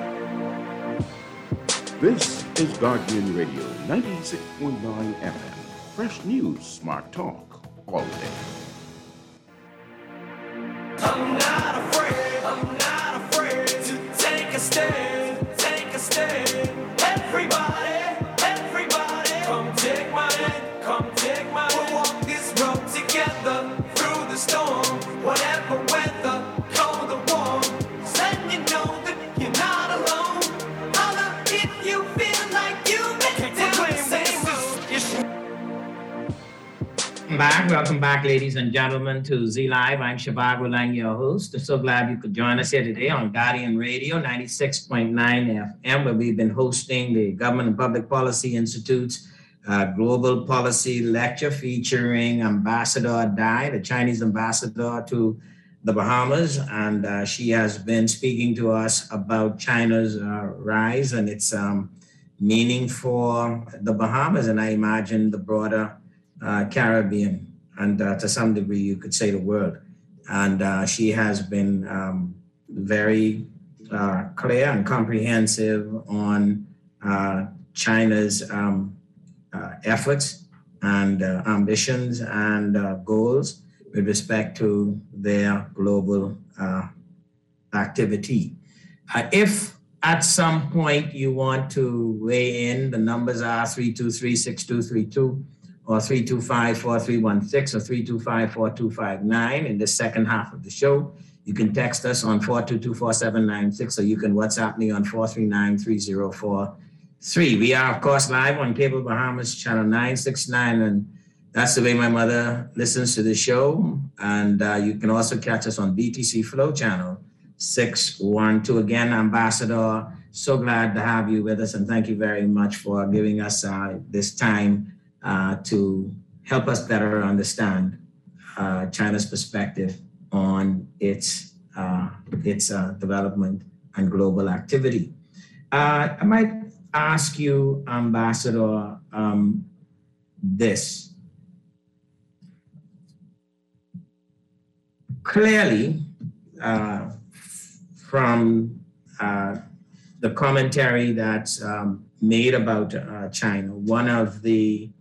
This is Guardian Radio, 96.9 FM. Fresh news, smart talk, all day. I'm not afraid to take a stand, Everybody, come take my hand, we'll walk this road together through the storm, whatever weather, cold or warm, then you know that you're not alone. Holla if you feel like you make the same. Welcome back, ladies and gentlemen, to Z Live. I'm Shivago Lang, your host. I'm so glad you could join us here today on Guardian Radio 96.9 FM, where we've been hosting the Government and Public Policy Institute's Global Policy Lecture featuring Ambassador Dai, the Chinese ambassador to the Bahamas. And she has been speaking to us about China's rise and its meaning for the Bahamas, and I imagine the broader Caribbean, and to some degree, you could say the world. And she has been very clear and comprehensive on China's efforts and ambitions and goals with respect to their global activity. If at some point you want to weigh in, the numbers are 323-6232 or 325-4316 or 325-4259 in the second half of the show. You can text us on 422-4796, or you can WhatsApp me on 439-3043. We are, of course, live on Cable Bahamas channel 969, and that's the way my mother listens to the show. And you can also catch us on BTC Flow channel 612. Again, Ambassador, so glad to have you with us, and thank you very much for giving us this time to help us better understand China's perspective on its development and global activity. I might ask you, Ambassador, this. Clearly, from the commentary that's made about China, one of the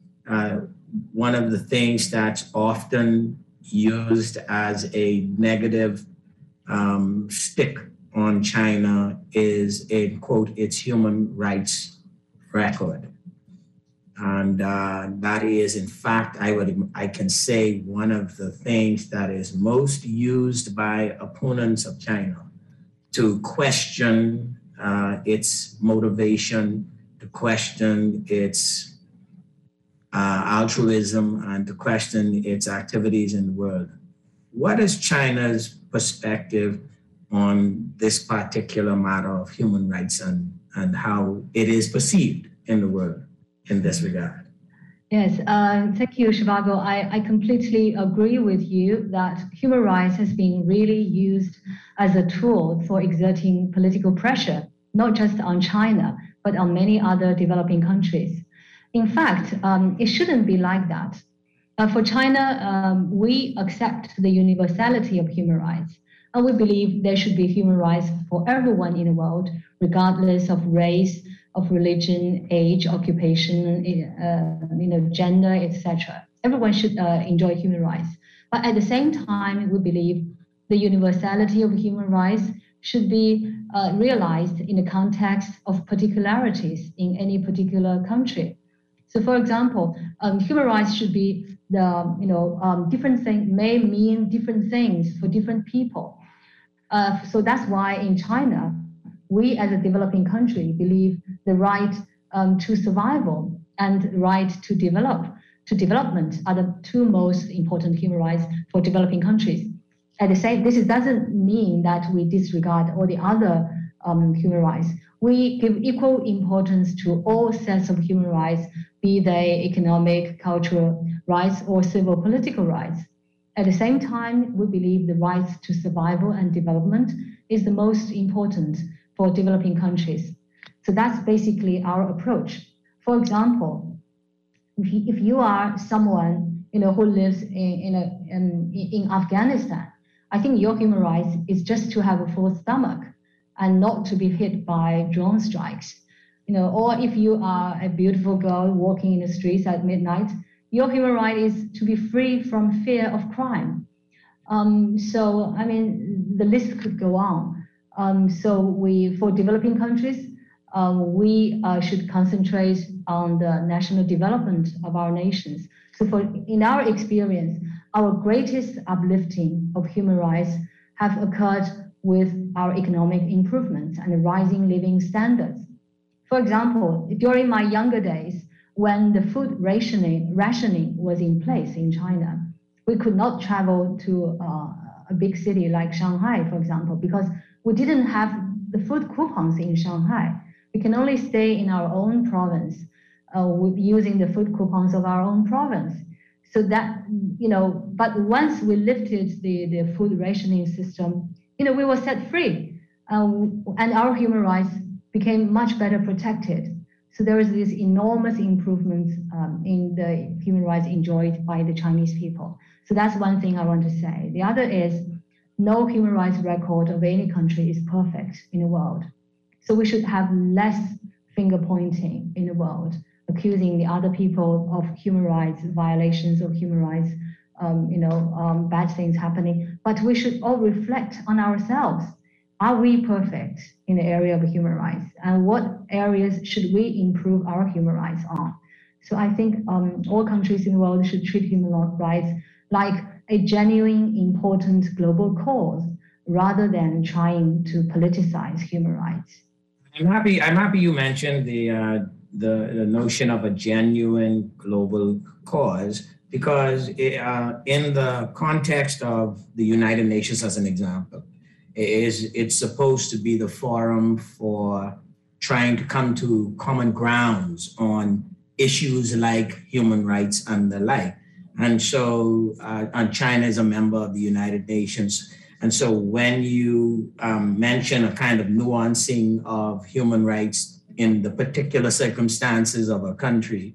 things that's often used as a negative stick on China is, in quote, its human rights record. And that is, in fact, I can say one of the things that is most used by opponents of China to question its motivation, to question its altruism, and to question its activities in the world. What is China's perspective on this particular matter of human rights and how it is perceived in the world in this regard? Yes, thank you, Shivago. I completely agree with you that human rights has been really used as a tool for exerting political pressure, not just on China, but on many other developing countries. In fact, it shouldn't be like that. For China, we accept the universality of human rights, and we believe there should be human rights for everyone in the world, regardless of race, of religion, age, occupation, gender, etc. Everyone should enjoy human rights. But at the same time, we believe the universality of human rights should be realized in the context of particularities in any particular country. So, for example, human rights should be different things may mean different things for different people. So that's why in China, we as a developing country believe the right to survival and right to development are the two most important human rights for developing countries. This doesn't mean that we disregard all the other human rights. We give equal importance to all sets of human rights, be they economic, cultural rights, or civil political rights. At the same time, we believe the rights to survival and development is the most important for developing countries. So that's basically our approach. For example, if you are someone who lives in Afghanistan, I think your human rights is just to have a full stomach and not to be hit by drone strikes. Or if you are a beautiful girl walking in the streets at midnight, your human right is to be free from fear of crime. The list could go on. For developing countries, we should concentrate on the national development of our nations. So in our experience, our greatest uplifting of human rights have occurred with our economic improvements and rising living standards. For example, during my younger days, when the food rationing was in place in China, we could not travel to a big city like Shanghai, for example, because we didn't have the food coupons in Shanghai. We can only stay in our own province using the food coupons of our own province. So that, but once we lifted the food rationing system, we were set free, and our human rights became much better protected. So there is this enormous improvement in the human rights enjoyed by the Chinese people. So that's one thing I want to say. The other is no human rights record of any country is perfect in the world. So we should have less finger pointing in the world, accusing the other people of human rights violations of human rights, bad things happening. But we should all reflect on ourselves. Are we perfect in the area of human rights? And what areas should we improve our human rights on? So I think all countries in the world should treat human rights like a genuine, important global cause, rather than trying to politicize human rights. I'm happy you mentioned the notion of a genuine global cause, because in the context of the United Nations, as an example, it's supposed to be the forum for trying to come to common grounds on issues like human rights and the like. And so and China is a member of the United Nations. And so when you mention a kind of nuancing of human rights in the particular circumstances of a country,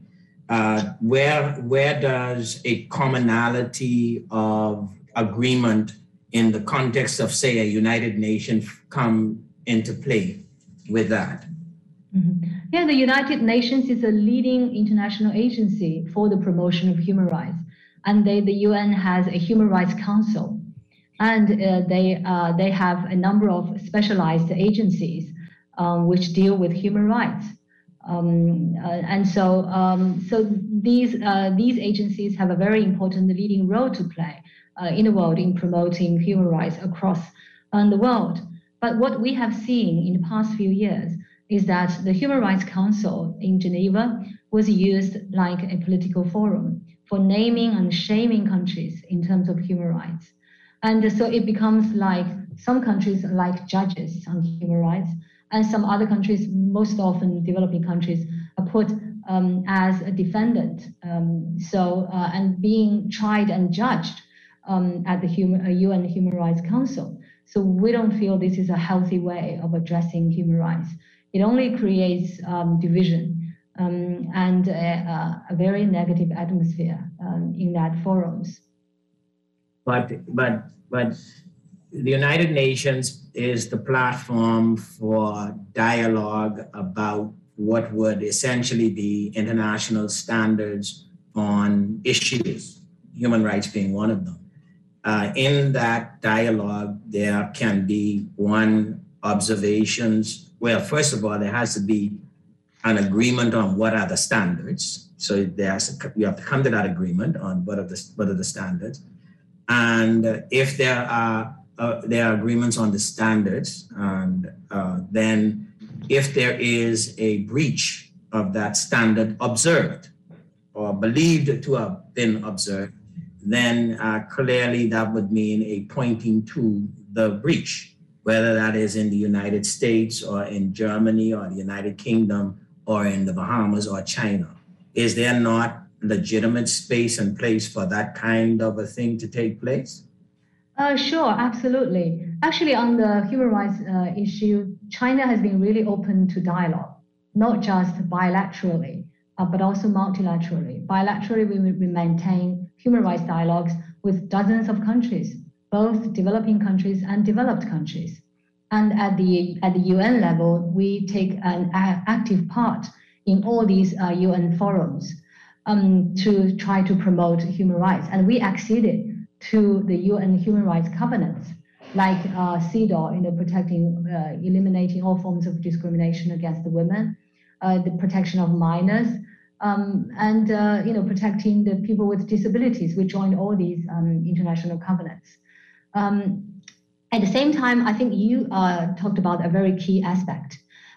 where does a commonality of agreement in the context of, say, a United Nations come into play with that? Mm-hmm. Yeah, the United Nations is a leading international agency for the promotion of human rights. And the UN has a Human Rights Council. And they have a number of specialized agencies which deal with human rights. So these agencies have a very important leading role to play in the world in promoting human rights across the world. But what we have seen in the past few years is that the Human Rights Council in Geneva was used like a political forum for naming and shaming countries in terms of human rights. And so it becomes like some countries are like judges on human rights, and some other countries, most often developing countries, are put as a defendant. And being tried and judged at the UN Human Rights Council. So we don't feel this is a healthy way of addressing human rights. It only creates division and a very negative atmosphere in that forums. But the United Nations is the platform for dialogue about what would essentially be international standards on issues, human rights being one of them. In that dialogue, there can be observations. Well, first of all, there has to be an agreement on what are the standards. So you have to come to that agreement on what are the standards. And if there are agreements on the standards, and then if there is a breach of that standard observed or believed to have been observed, then clearly that would mean a pointing to the breach, whether that is in the United States or in Germany or the United Kingdom or in the Bahamas or China. Is there not legitimate space and place for that kind of a thing to take place? Sure, absolutely. Actually, on the human rights issue, China has been really open to dialogue, not just bilaterally, but also multilaterally. Bilaterally, we maintain human rights dialogues with dozens of countries, both developing countries and developed countries. And at the UN level, we take an active part in all these UN forums to try to promote human rights. And we acceded to the UN human rights covenants, like CEDAW, protecting, eliminating all forms of discrimination against the women, the protection of minors, and protecting the people with disabilities. We joined all these international covenants. At the same time, I think you talked about a very key aspect.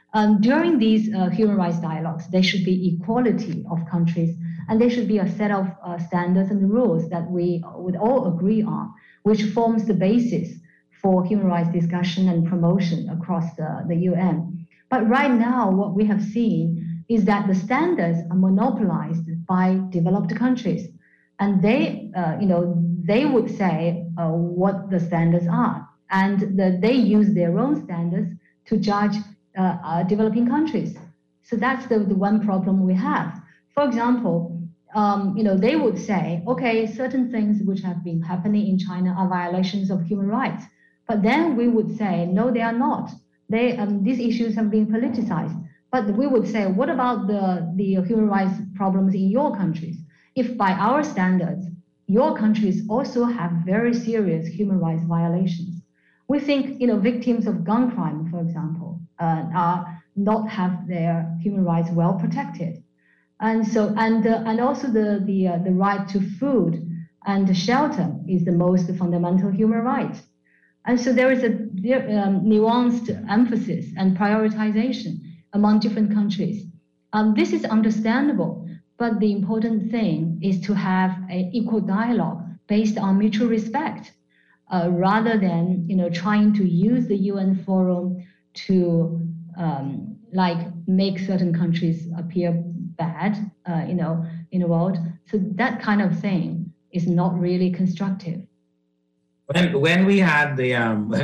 During these human rights dialogues, there should be equality of countries, and there should be a set of standards and rules that we would all agree on, which forms the basis for human rights discussion and promotion across the UN. But right now, what we have seen is that the standards are monopolized by developed countries, and they would say what the standards are, and they use their own standards to judge developing countries. So that's the one problem we have. For example, they would say, okay, certain things which have been happening in China are violations of human rights. But then we would say, no, they are not. These issues have been politicized. But we would say, what about the human rights problems in your countries? If by our standards, your countries also have very serious human rights violations. We think, victims of gun crime, for example, are not have their human rights well protected, and so and also the right to food and shelter is the most fundamental human right, and so there is a nuanced emphasis and prioritization among different countries. This is understandable, but the important thing is to have an equal dialogue based on mutual respect. Rather than trying to use the UN forum to make certain countries appear bad, in the world. So that kind of thing is not really constructive. When we had the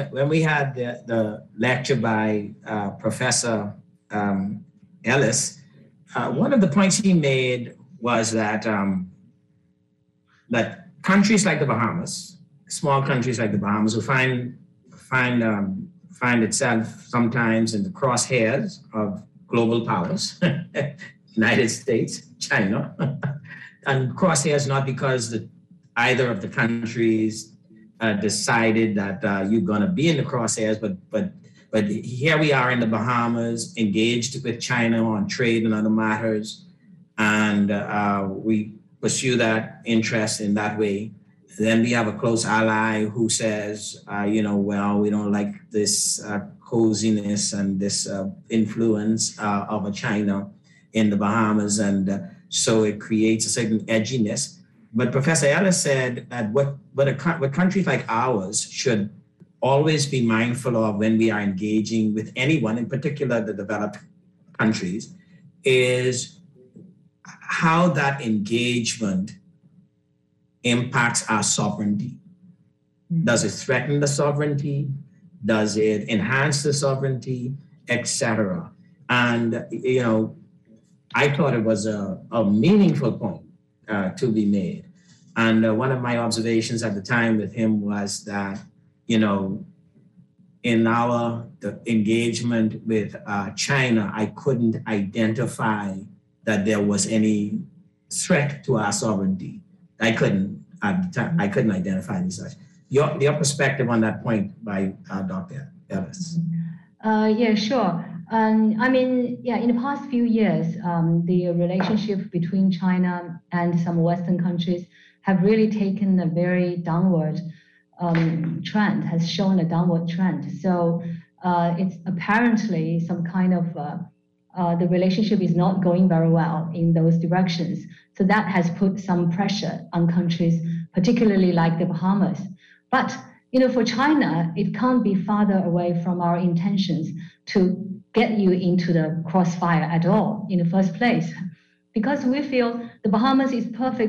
lecture by Professor Ellis, one of the points he made was that that countries like the Bahamas, small countries like the Bahamas, who find itself sometimes in the crosshairs of global powers, United States, China, and crosshairs not because either of the countries decided that you're going to be in the crosshairs, but here we are in the Bahamas, engaged with China on trade and other matters, and we pursue that interest in that way. Then we have a close ally who says, well, we don't like this coziness and this influence of a China in the Bahamas. And so it creates a certain edginess. But Professor Ellis said that what countries like ours should always be mindful of when we are engaging with anyone, in particular the developed countries, is how that engagement impacts our sovereignty. Does it threaten the sovereignty? Does it enhance the sovereignty, etc.? And, I thought it was a meaningful point to be made. And one of my observations at the time with him was that, in the engagement with China, I couldn't identify that there was any threat to our sovereignty. I couldn't identify any such. Your perspective on that point by Dr. Ellis. Yeah, sure. In the past few years, the relationship between China and some Western countries have really taken a very downward trend, has shown a downward trend. So it's apparently some kind of, the relationship is not going very well in those directions. So that has put some pressure on countries, particularly like the Bahamas. But, for China, it can't be farther away from our intentions to get you into the crossfire at all in the first place. Because we feel the Bahamas is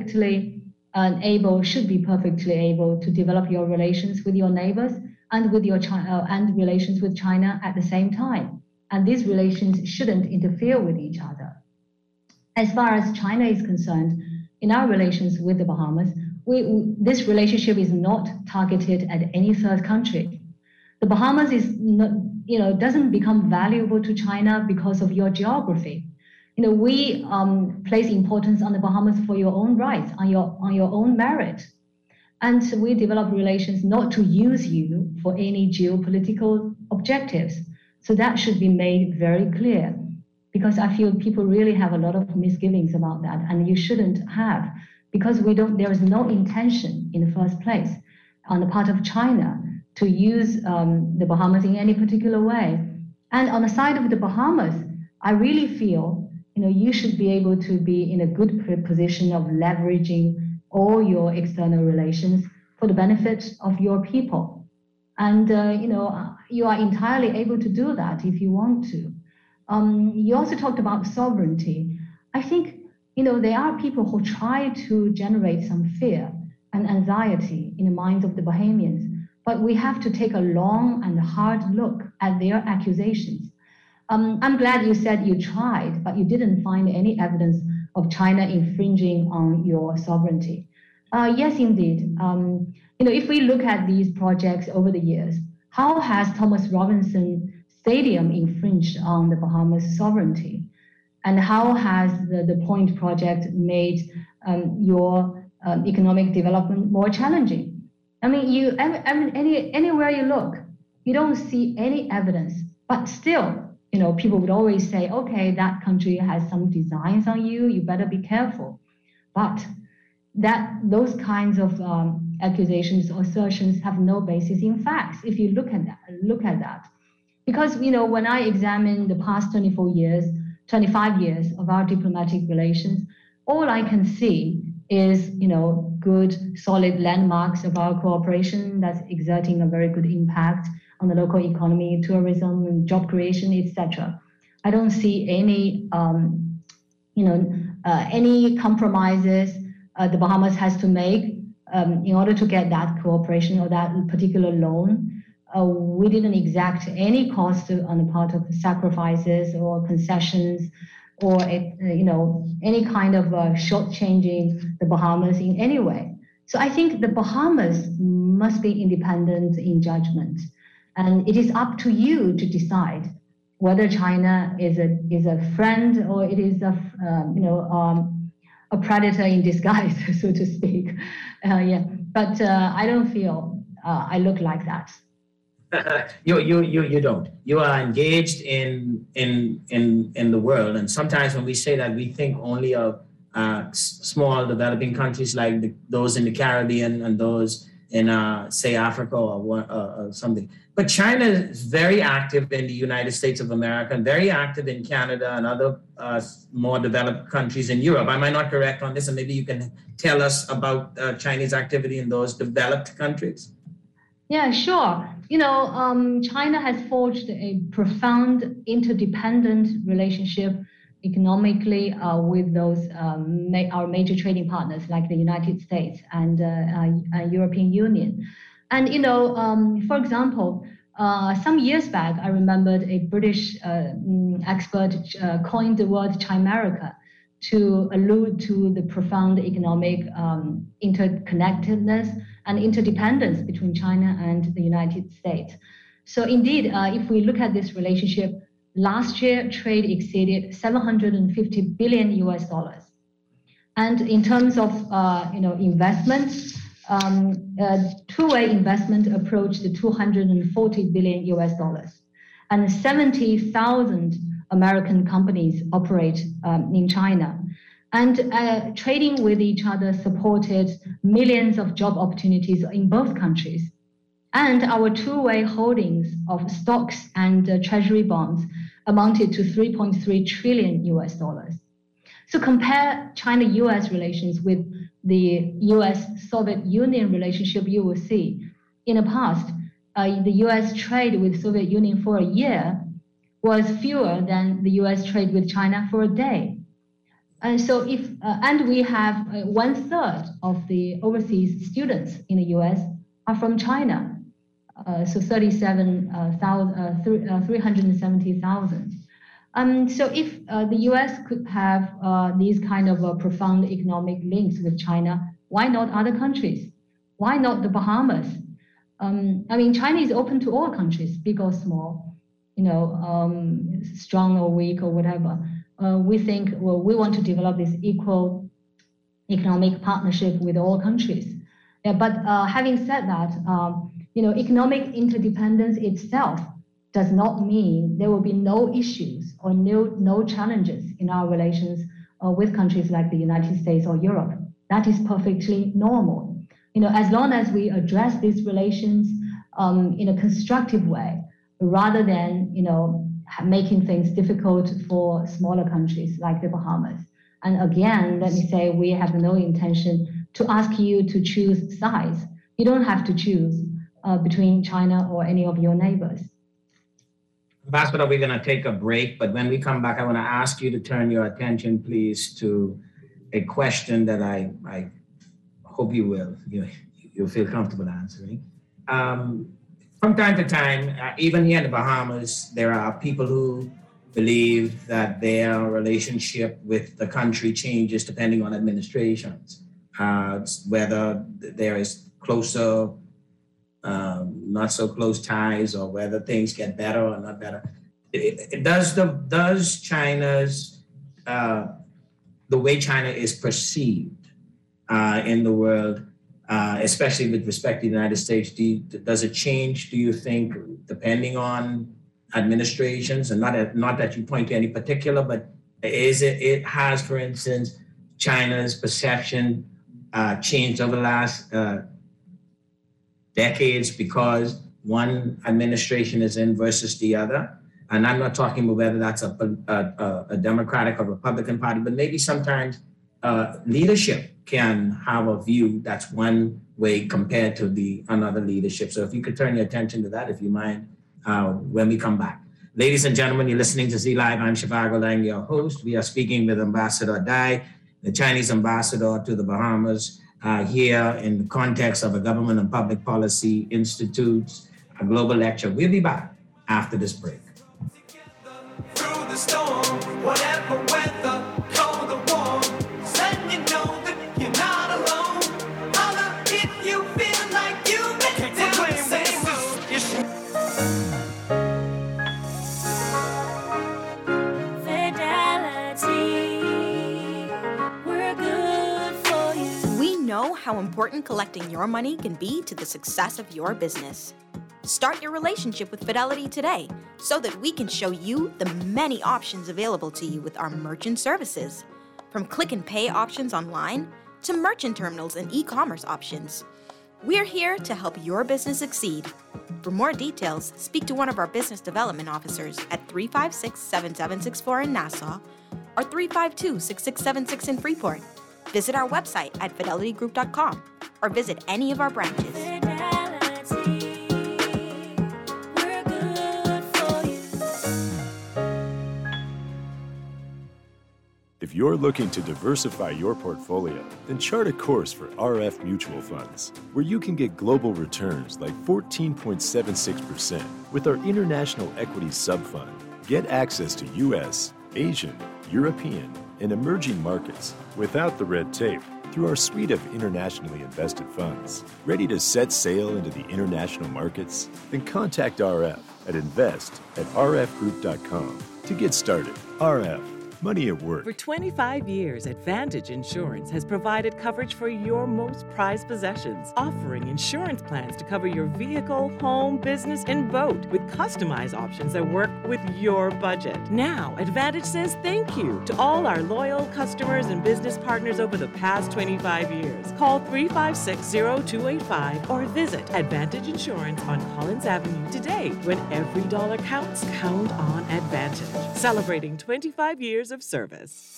should be perfectly able to develop your relations with your neighbors and with and relations with China at the same time. And these relations shouldn't interfere with each other. As far as China is concerned, in our relations with the Bahamas, this relationship is not targeted at any third country. The Bahamas is not, doesn't become valuable to China because of your geography. We place importance on the Bahamas for your own rights, on your own merit. And we develop relations not to use you for any geopolitical objectives. So that should be made very clear, because I feel people really have a lot of misgivings about that, and you shouldn't have, because there is no intention in the first place on the part of China to use the Bahamas in any particular way. And on the side of the Bahamas, I really feel, you should be able to be in a good position of leveraging all your external relations for the benefit of your people. And, you are entirely able to do that if you want to. You also talked about sovereignty. I think, there are people who try to generate some fear and anxiety in the minds of the Bahamians, but we have to take a long and hard look at their accusations. I'm glad you said you tried, but you didn't find any evidence of China infringing on your sovereignty. Yes, indeed. If we look at these projects over the years, how has Thomas Robinson Stadium infringed on the Bahamas sovereignty? And how has the Point project made your economic development more challenging? I mean, anywhere you look, you don't see any evidence, but still, people would always say, okay, that country has some designs on you, you better be careful. But those kinds of accusations or assertions have no basis in facts if you look at that. Because, when I examine the past 25 years of our diplomatic relations, all I can see is, good, solid landmarks of our cooperation that's exerting a very good impact on the local economy, tourism, and job creation, etc. I don't see any, any compromises the Bahamas has to make in order to get that cooperation or that particular loan. We didn't exact any cost on the part of sacrifices or concessions or any kind of shortchanging the Bahamas in any way. So I think the Bahamas must be independent in judgment, and it is up to you to decide whether China is a friend or it is a predator in disguise, so to speak. But I don't feel I look like that. You don't. You are engaged in the world, and sometimes when we say that, we think only of small developing countries like those in the Caribbean and those in say Africa or something. But China is very active in the United States of America and very active in Canada and other more developed countries in Europe. Am I not correct on this? And maybe you can tell us about Chinese activity in those developed countries. Yeah, sure. China has forged a profound interdependent relationship economically with those our major trading partners like the United States and European Union. And, for example, some years back, I remembered a British expert coined the word Chimerica to allude to the profound economic interconnectedness and interdependence between China and the United States. So indeed, if we look at this relationship, last year trade exceeded $750 billion US. And in terms of investment, two-way investment approached $240 billion US. And 70,000 American companies operate in China. And trading with each other supported millions of job opportunities in both countries. And our two-way holdings of stocks and treasury bonds amounted to $3.3 trillion US. So compare China-US relations with the US-Soviet Union relationship, you will see in the past, the US trade with Soviet Union for a year was fewer than the US trade with China for a day. And so and we have 1/3 of the overseas students in the US are from China. So 370,000. So if the US could have these kind of profound economic links with China, why not other countries? Why not the Bahamas? China is open to all countries, big or small, strong or weak or whatever. We think, we want to develop this equal economic partnership with all countries. Yeah, but having said that, economic interdependence itself does not mean there will be no issues or no challenges in our relations with countries like the United States or Europe. That is perfectly normal. As long as we address these relations in a constructive way, rather than making things difficult for smaller countries like the Bahamas. And again, let me say, we have no intention to ask you to choose sides. You don't have to choose between China or any of your neighbors. Ambassador, we're going to take a break, but when we come back, I want to ask you to turn your attention, please, to a question that I hope you'll feel comfortable answering. From time to time, even here in the Bahamas, there are people who believe that their relationship with the country changes depending on administrations, whether there is closer, not so close ties, or whether things get better or not better. Does China's, the way China is perceived in the world, especially with respect to the United States, does it change, do you think, depending on administrations? And not that you point to any particular, but it has, for instance, China's perception changed over the last decades because one administration is in versus the other? And I'm not talking about whether that's a Democratic or Republican party, but maybe sometimes leadership can have a view that's one way compared to the another leadership. So if you could turn your attention to that, if you mind, when we come back. Ladies and gentlemen, you're listening to Z Live. I'm Zhivago Lang, your host. We are speaking with Ambassador Dai, the Chinese ambassador to the Bahamas, here in the context of a Government and Public Policy Institute's global lecture. We'll be back after this break. Through the storm, whatever weather, cold or warm, letting you know that you're not alone. Holla if you feel like you make it down the same road. Fidelity, we're good for you. We know how important collecting your money can be to the success of your business. Start your relationship with Fidelity today so that we can show you the many options available to you with our merchant services. From click and pay options online to merchant terminals and e-commerce options. We're here to help your business succeed. For more details, speak to one of our business development officers at 356-7764 in Nassau or 352-6676 in Freeport. Visit our website at fidelitygroup.com or visit any of our branches. If you're looking to diversify your portfolio, then chart a course for RF mutual funds, where you can get global returns like 14.76% with our International Equity Subfund. Get access to U.S., Asian, European, and emerging markets without the red tape through our suite of internationally invested funds. Ready to set sail into the international markets? Then contact RF at invest@rfgroup.com to get started. RF. Money at work. For 25 years, Advantage Insurance has provided coverage for your most prized possessions, offering insurance plans to cover your vehicle, home, business, and boat with customized options that work with your budget. Now, Advantage says thank you to all our loyal customers and business partners over the past 25 years. Call 356-0285 or visit Advantage Insurance on Collins Avenue today. When every dollar counts, count on Advantage. Celebrating 25 years of service.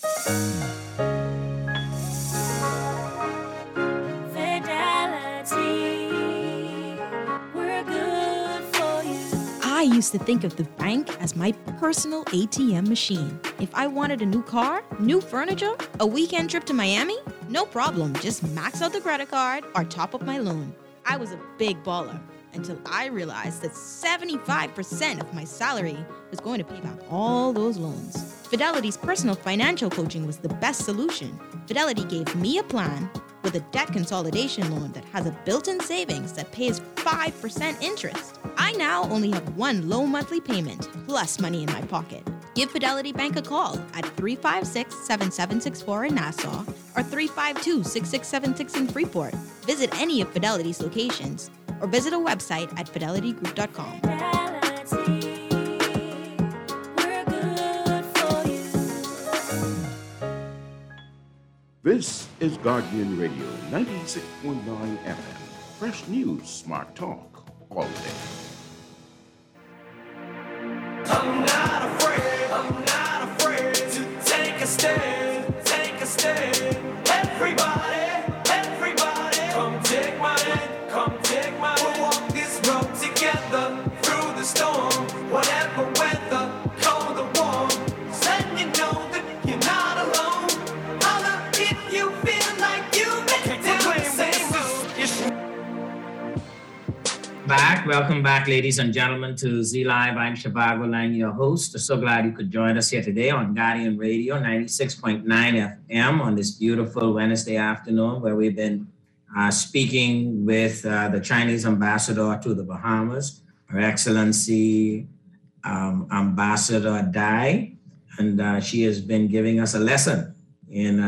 Fidelity, we're good for you. I used to think of the bank as my personal ATM machine. If I wanted a new car, new furniture, a weekend trip to Miami, no problem. Just max out the credit card or top up my loan. I was a big baller until I realized that 75% of my salary was going to pay back all those loans. Fidelity's personal financial coaching was the best solution. Fidelity gave me a plan with a debt consolidation loan that has a built-in savings that pays 5% interest. I now only have one low monthly payment, plus money in my pocket. Give Fidelity Bank a call at 356-7764 in Nassau or 352-6676 in Freeport. Visit any of Fidelity's locations or visit a website at fidelitygroup.com. This is Guardian Radio 96.9 FM. Fresh news, smart talk, all day. Come now. not afraid, I'm not afraid to take a stand, take a stand. Everybody, everybody, come take my hand, come take my hand. We'll walk this road together through the storm, whatever weather, cold or warm. Let you know that you're not alone. Holler if you feel like you've been down the same road. Welcome back, ladies and gentlemen, to Z Live. I'm Shivago Lang, your host. So glad you could join us here today on Guardian Radio 96.9 FM on this beautiful Wednesday afternoon, where we've been speaking with the Chinese ambassador to the Bahamas, Her Excellency Ambassador Dai, and she has been giving us a lesson in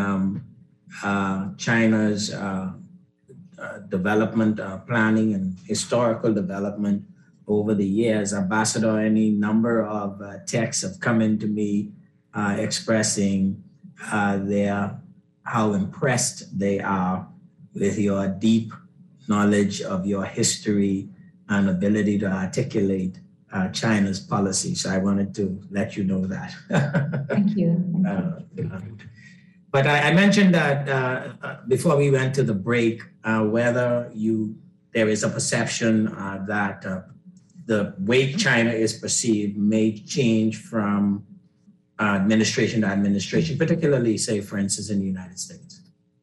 China's development, planning, and historical development over the years. Ambassador, any number of texts have come into me expressing how impressed they are with your deep knowledge of your history and ability to articulate China's policy. So I wanted to let you know that. Thank you. But I mentioned that before we went to the break, whether there is a perception that the way China is perceived may change from administration to administration, particularly, say, for instance, in the United States.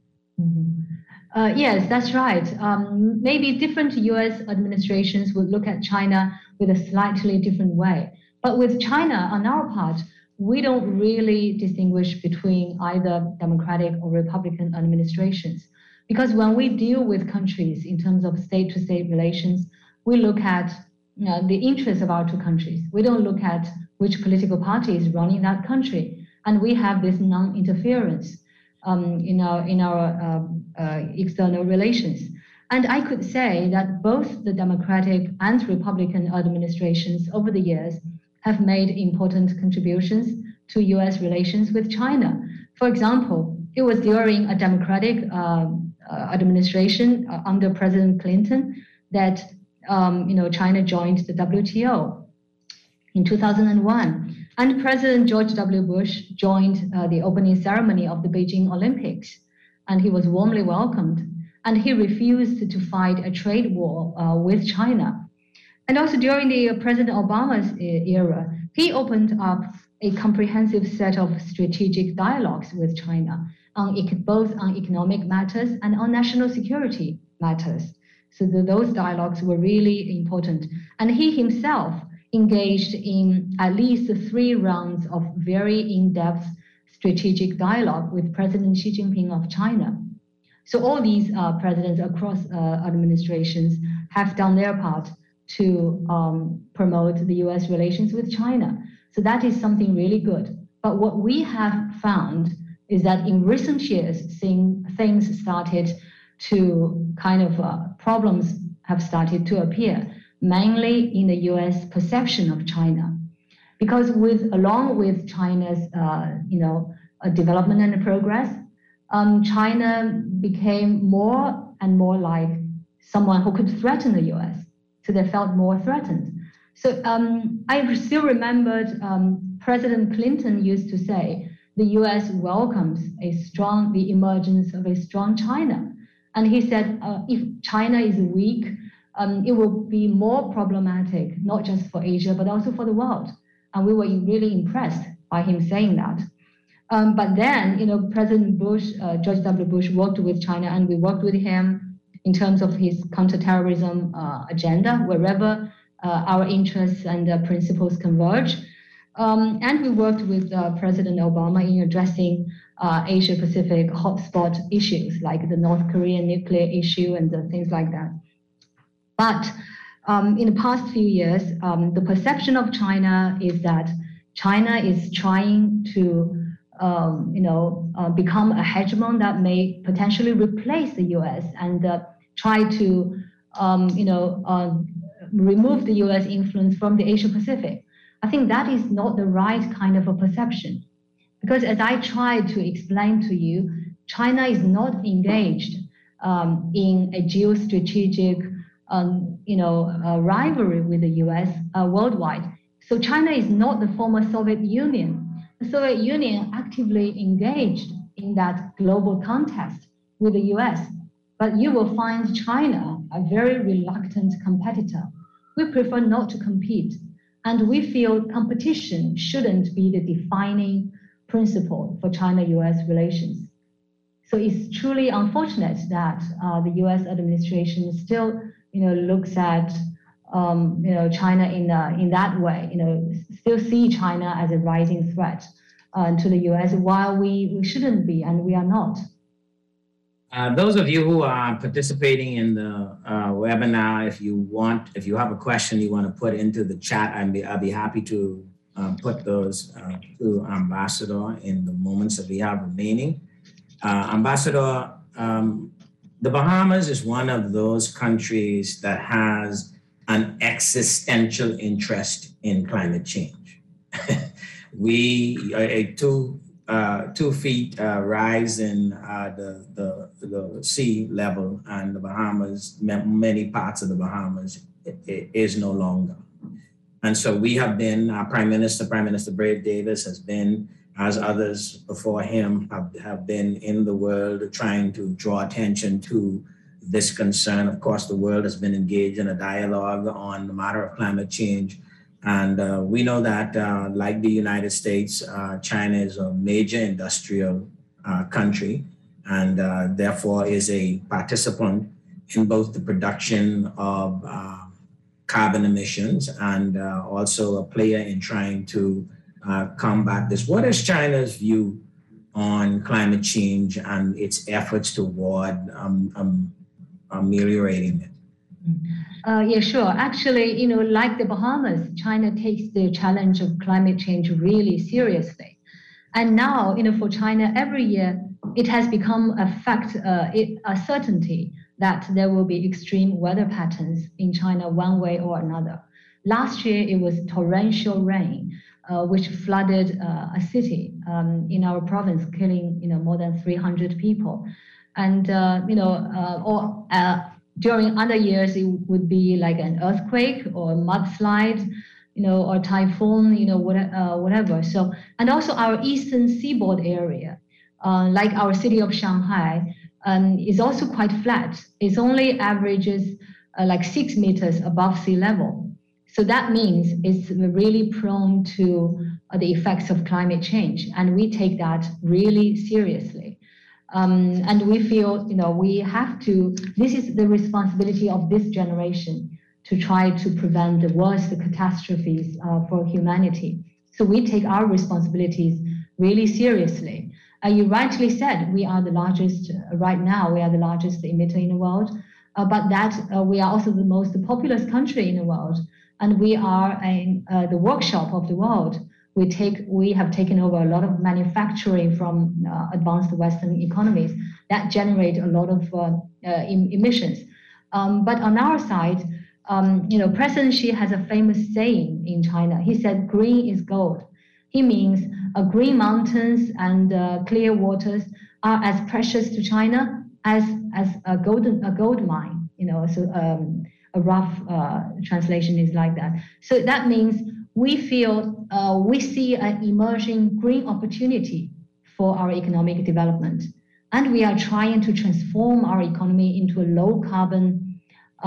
Yes, that's right. Maybe different US administrations would look at China with a slightly different way. But with China, on our part, we don't really distinguish between either Democratic or Republican administrations. Because when we deal with countries in terms of state-to-state relations, we look at the interests of our two countries. We don't look at which political party is running that country. And we have this non-interference in our external relations. And I could say that both the Democratic and Republican administrations over the years have made important contributions to US relations with China. For example, it was during a Democratic administration under President Clinton that China joined the WTO in 2001. And President George W. Bush joined the opening ceremony of the Beijing Olympics, and he was warmly welcomed. And he refused to fight a trade war with China. And also during the President Obama's era, he opened up a comprehensive set of strategic dialogues with China, both on economic matters and on national security matters. So those dialogues were really important. And he himself engaged in at least 3 rounds of very in-depth strategic dialogue with President Xi Jinping of China. So all these presidents across administrations have done their part to promote the US relations with China. So that is something really good. But what we have found is that in recent years, things started to problems have started to appear, mainly in the US perception of China. Because along with China's development and progress, China became more and more like someone who could threaten the US. So they felt more threatened. So I still remembered President Clinton used to say, the US welcomes the emergence of a strong China. And he said, if China is weak, it will be more problematic, not just for Asia, but also for the world. And we were really impressed by him saying that. But then, President Bush, George W. Bush worked with China, and we worked with him in terms of his counterterrorism agenda, wherever our interests and principles converge. And we worked with President Obama in addressing Asia-Pacific hotspot issues, like the North Korean nuclear issue and things like that. But in the past few years, the perception of China is that China is trying to become a hegemon that may potentially replace the US and try to remove the US influence from the Asia Pacific. I think that is not the right kind of a perception. Because as I tried to explain to you, China is not engaged in a geostrategic rivalry with the US worldwide. So China is not the former Soviet Union. The Soviet Union actively engaged in that global context with the US, but you will find China a very reluctant competitor. We prefer not to compete, and we feel competition shouldn't be the defining principle for China-US relations. So it's truly unfortunate that the US administration still, looks at China in that way, still see China as a rising threat to the US, while we shouldn't be, and we are not. Those of you who are participating in the webinar, if you have a question you want to put into the chat, I'll be happy to put those to Ambassador in the moments that we have remaining. Ambassador, the Bahamas is one of those countries that has an existential interest in climate change. We are a 2 feet rise in the sea level, and the Bahamas, many parts of the Bahamas, is no longer. And so we have been, our Prime Minister Brave Davis has been, as others before him have been in the world trying to draw attention to this concern. Of course, the world has been engaged in a dialogue on the matter of climate change. And we know that, like the United States, China is a major industrial country, and therefore is a participant in both the production of carbon emissions and also a player in trying to combat this. What is China's view on climate change and its efforts toward ameliorating it? Yeah, sure. Actually, like the Bahamas, China takes the challenge of climate change really seriously. And now, for China, every year, it has become a fact, a certainty that there will be extreme weather patterns in China one way or another. Last year, it was torrential rain, which flooded a city in our province, killing, more than 300 people. And, during other years, it would be like an earthquake or a mudslide, or typhoon, whatever. So, and also our eastern seaboard area, like our city of Shanghai, is also quite flat. It only averages like 6 meters above sea level. So that means it's really prone to the effects of climate change, and we take that really seriously. And we feel, we have to, this is the responsibility of this generation to try to prevent the worst catastrophes for humanity. So we take our responsibilities really seriously. You rightly said we are the largest, right now, we are the largest emitter in the world, but that we are also the most populous country in the world. And we are the workshop of the world. We have taken over a lot of manufacturing from advanced Western economies that generate a lot of emissions. But on our side, President Xi has a famous saying in China. He said, "Green is gold." He means green mountains and clear waters are as precious to China as a gold mine. So a rough translation is like that. So that means we feel we see an emerging green opportunity for our economic development. And we are trying to transform our economy into a low carbon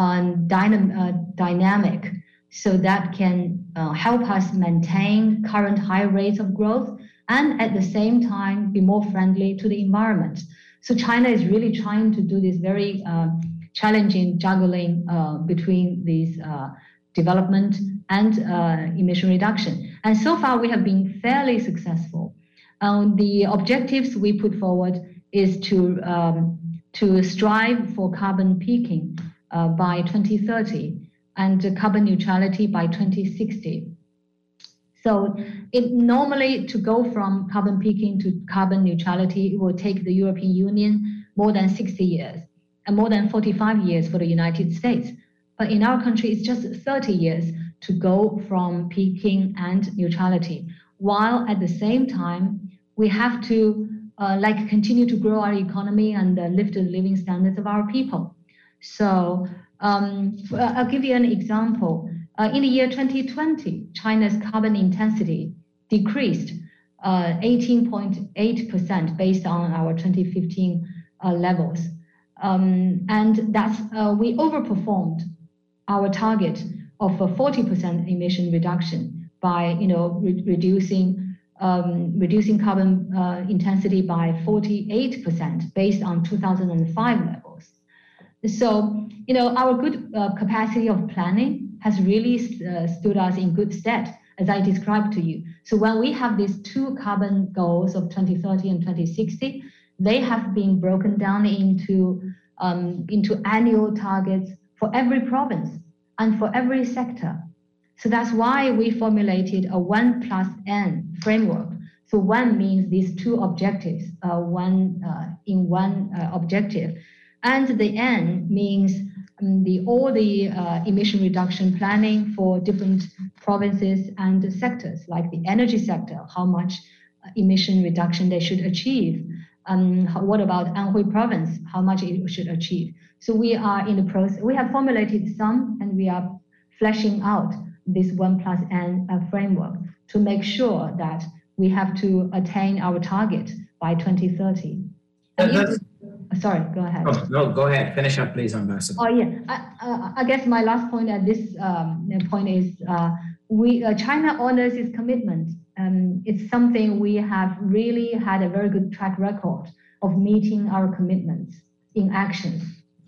dynamic so that can help us maintain current high rates of growth and at the same time be more friendly to the environment. So China is really trying to do this very challenging juggling between these development and emission reduction. And so far we have been fairly successful. The objectives we put forward is to strive for carbon peaking by 2030 and carbon neutrality by 2060. So it normally, to go from carbon peaking to carbon neutrality, it will take the European Union more than 60 years and more than 45 years for the United States. But in our country, it's just 30 years to go from peaking and neutrality, while at the same time, we have to continue to grow our economy and lift the living standards of our people. So I'll give you an example. In the year 2020, China's carbon intensity decreased 18.8% based on our 2015 levels. And that's we overperformed our target of a 40% emission reduction by reducing carbon intensity by 48% based on 2005 levels. So our good capacity of planning has really stood us in good stead, as I described to you. So when we have these two carbon goals of 2030 and 2060, they have been broken down into annual targets for every province and for every sector. So that's why we formulated a 1+N framework. So 1 means these two objectives, one objective. And the N means all the emission reduction planning for different provinces and sectors, like the energy sector, how much emission reduction they should achieve. What about Anhui province, how much it should achieve. So we are in the process, we have formulated some, and we are fleshing out this 1+N framework to make sure that we have to attain our target by 2030. Sorry, go ahead. Oh, no, go ahead. Finish up, please, Ambassador. Oh, yeah. I guess my last point at this point is China honors its commitment. It's something we have really had a very good track record of meeting our commitments in action.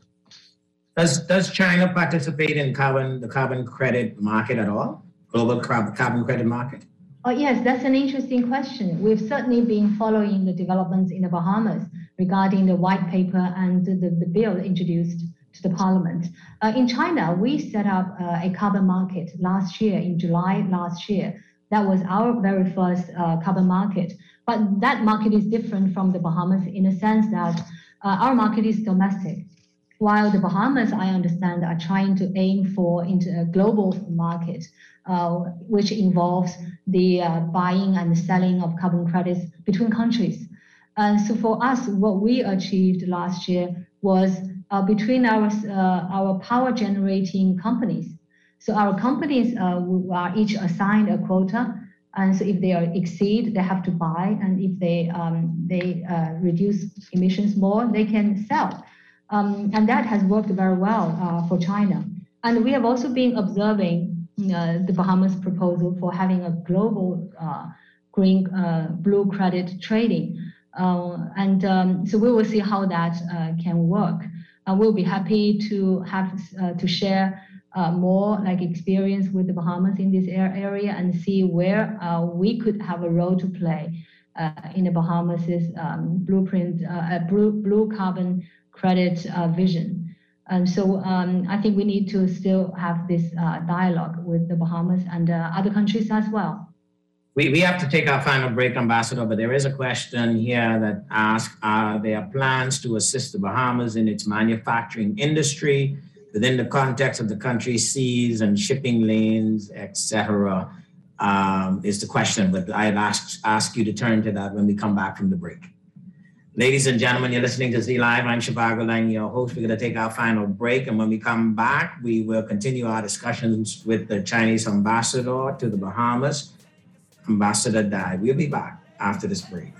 Does China participate in the carbon credit market at all? Global carbon credit market? Oh, yes, that's an interesting question. We've certainly been following the developments in the Bahamas regarding the white paper and the bill introduced to the parliament. In China, we set up a carbon market last year, in July last year. That was our very first carbon market. But that market is different from the Bahamas in the sense that our market is domestic. While the Bahamas, I understand, are trying to aim for into a global market, which involves the buying and selling of carbon credits between countries. And so for us, what we achieved last year was between our power generating companies. So our companies are each assigned a quota. And so if they exceed, they have to buy. And if they reduce emissions more, they can sell. And that has worked very well for China. And we have also been observing the Bahamas proposal for having a global green blue credit trading. So we will see how that can work. We'll be happy to have to share more experience with the Bahamas in this area and see where we could have a role to play in the Bahamas' blueprint, blue carbon credit vision. And so I think we need to still have this dialogue with the Bahamas and other countries as well. We have to take our final break, Ambassador, but there is a question here that asks, are there plans to assist the Bahamas in its manufacturing industry within the context of the country's seas and shipping lanes, etc.? Is the question, but I'd ask you to turn to that when we come back from the break. Ladies and gentlemen, you're listening to Z Live. I'm Zhivago Lang, your host. We're going to take our final break, and when we come back, we will continue our discussions with the Chinese ambassador to the Bahamas, Ambassador Dai. We'll be back after this break.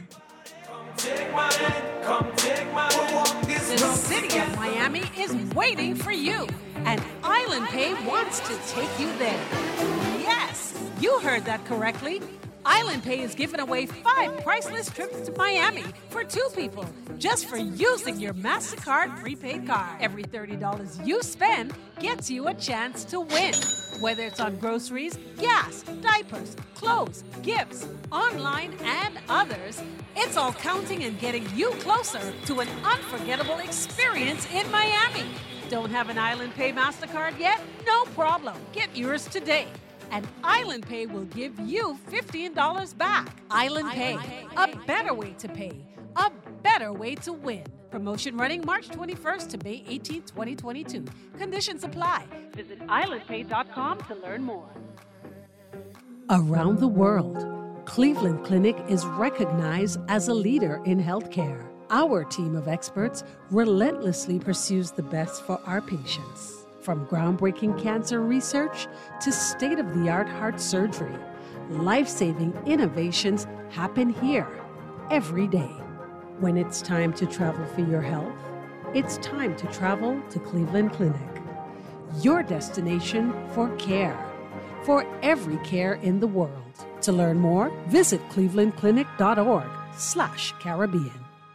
The city of Miami is waiting for you, and Island Pay wants to take you there. Yes, you heard that correctly. Island Pay is giving away 5 priceless trips to Miami for 2 people just for using your MasterCard prepaid card. Every $30 you spend gets you a chance to win. Whether it's on groceries, gas, diapers, clothes, gifts, online, and others, it's all counting and getting you closer to an unforgettable experience in Miami. Don't have an Island Pay MasterCard yet? No problem. Get yours today. And Island Pay will give you $15 back. Island Pay, a better way to pay, a better way to win. Promotion running March 21st to May 18th, 2022. Conditions apply. Visit islandpay.com to learn more. Around the world, Cleveland Clinic is recognized as a leader in healthcare. Our team of experts relentlessly pursues the best for our patients. From groundbreaking cancer research to state-of-the-art heart surgery, life-saving innovations happen here every day. When it's time to travel for your health, it's time to travel to Cleveland Clinic. Your destination for care, for every care in the world. To learn more, visit clevelandclinic.org/Caribbean.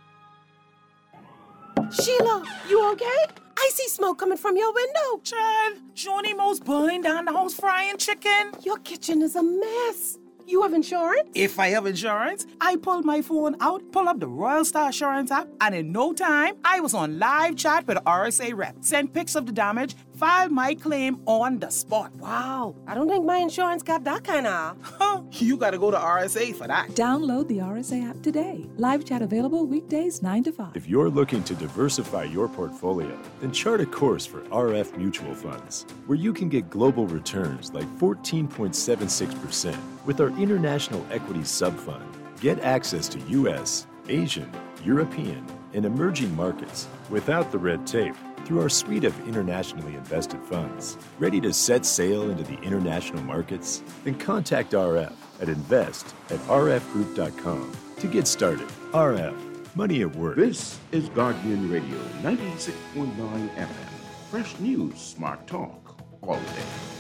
Sheila, you okay? I see smoke coming from your window. Child, Johnny-Mo's burning down the house frying chicken. Your kitchen is a mess. You have insurance? If I have insurance, I pulled my phone out, pull up the Royal Star Assurance app, and in no time, I was on live chat with RSA rep. Sent pics of the damage, filed my claim on the spot. Wow, I don't think my insurance got that kind of. You gotta go to RSA for that. Download the RSA app today. Live chat available weekdays 9 to 5. If you're looking to diversify your portfolio, then chart a course for RF Mutual Funds, where you can get global returns like 14.76% with our International Equities Sub-Fund. Get access to U.S., Asian, European, and emerging markets without the red tape through our suite of internationally invested funds. Ready to set sail into the international markets? Then contact RF at invest@rfgroup.com to get started. RF, money at work. This is Guardian Radio 96.9 FM. Fresh news, smart talk, all day.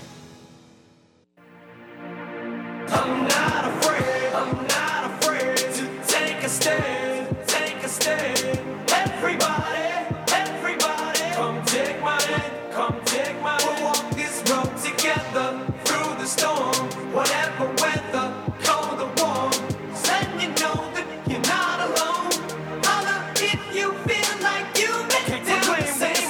I'm not afraid to take a stand, Everybody, come take my hand, We'll walk this road together through the storm, whatever weather, cold or warm. Let you know that you're not alone. Holla if you feel like you make it the same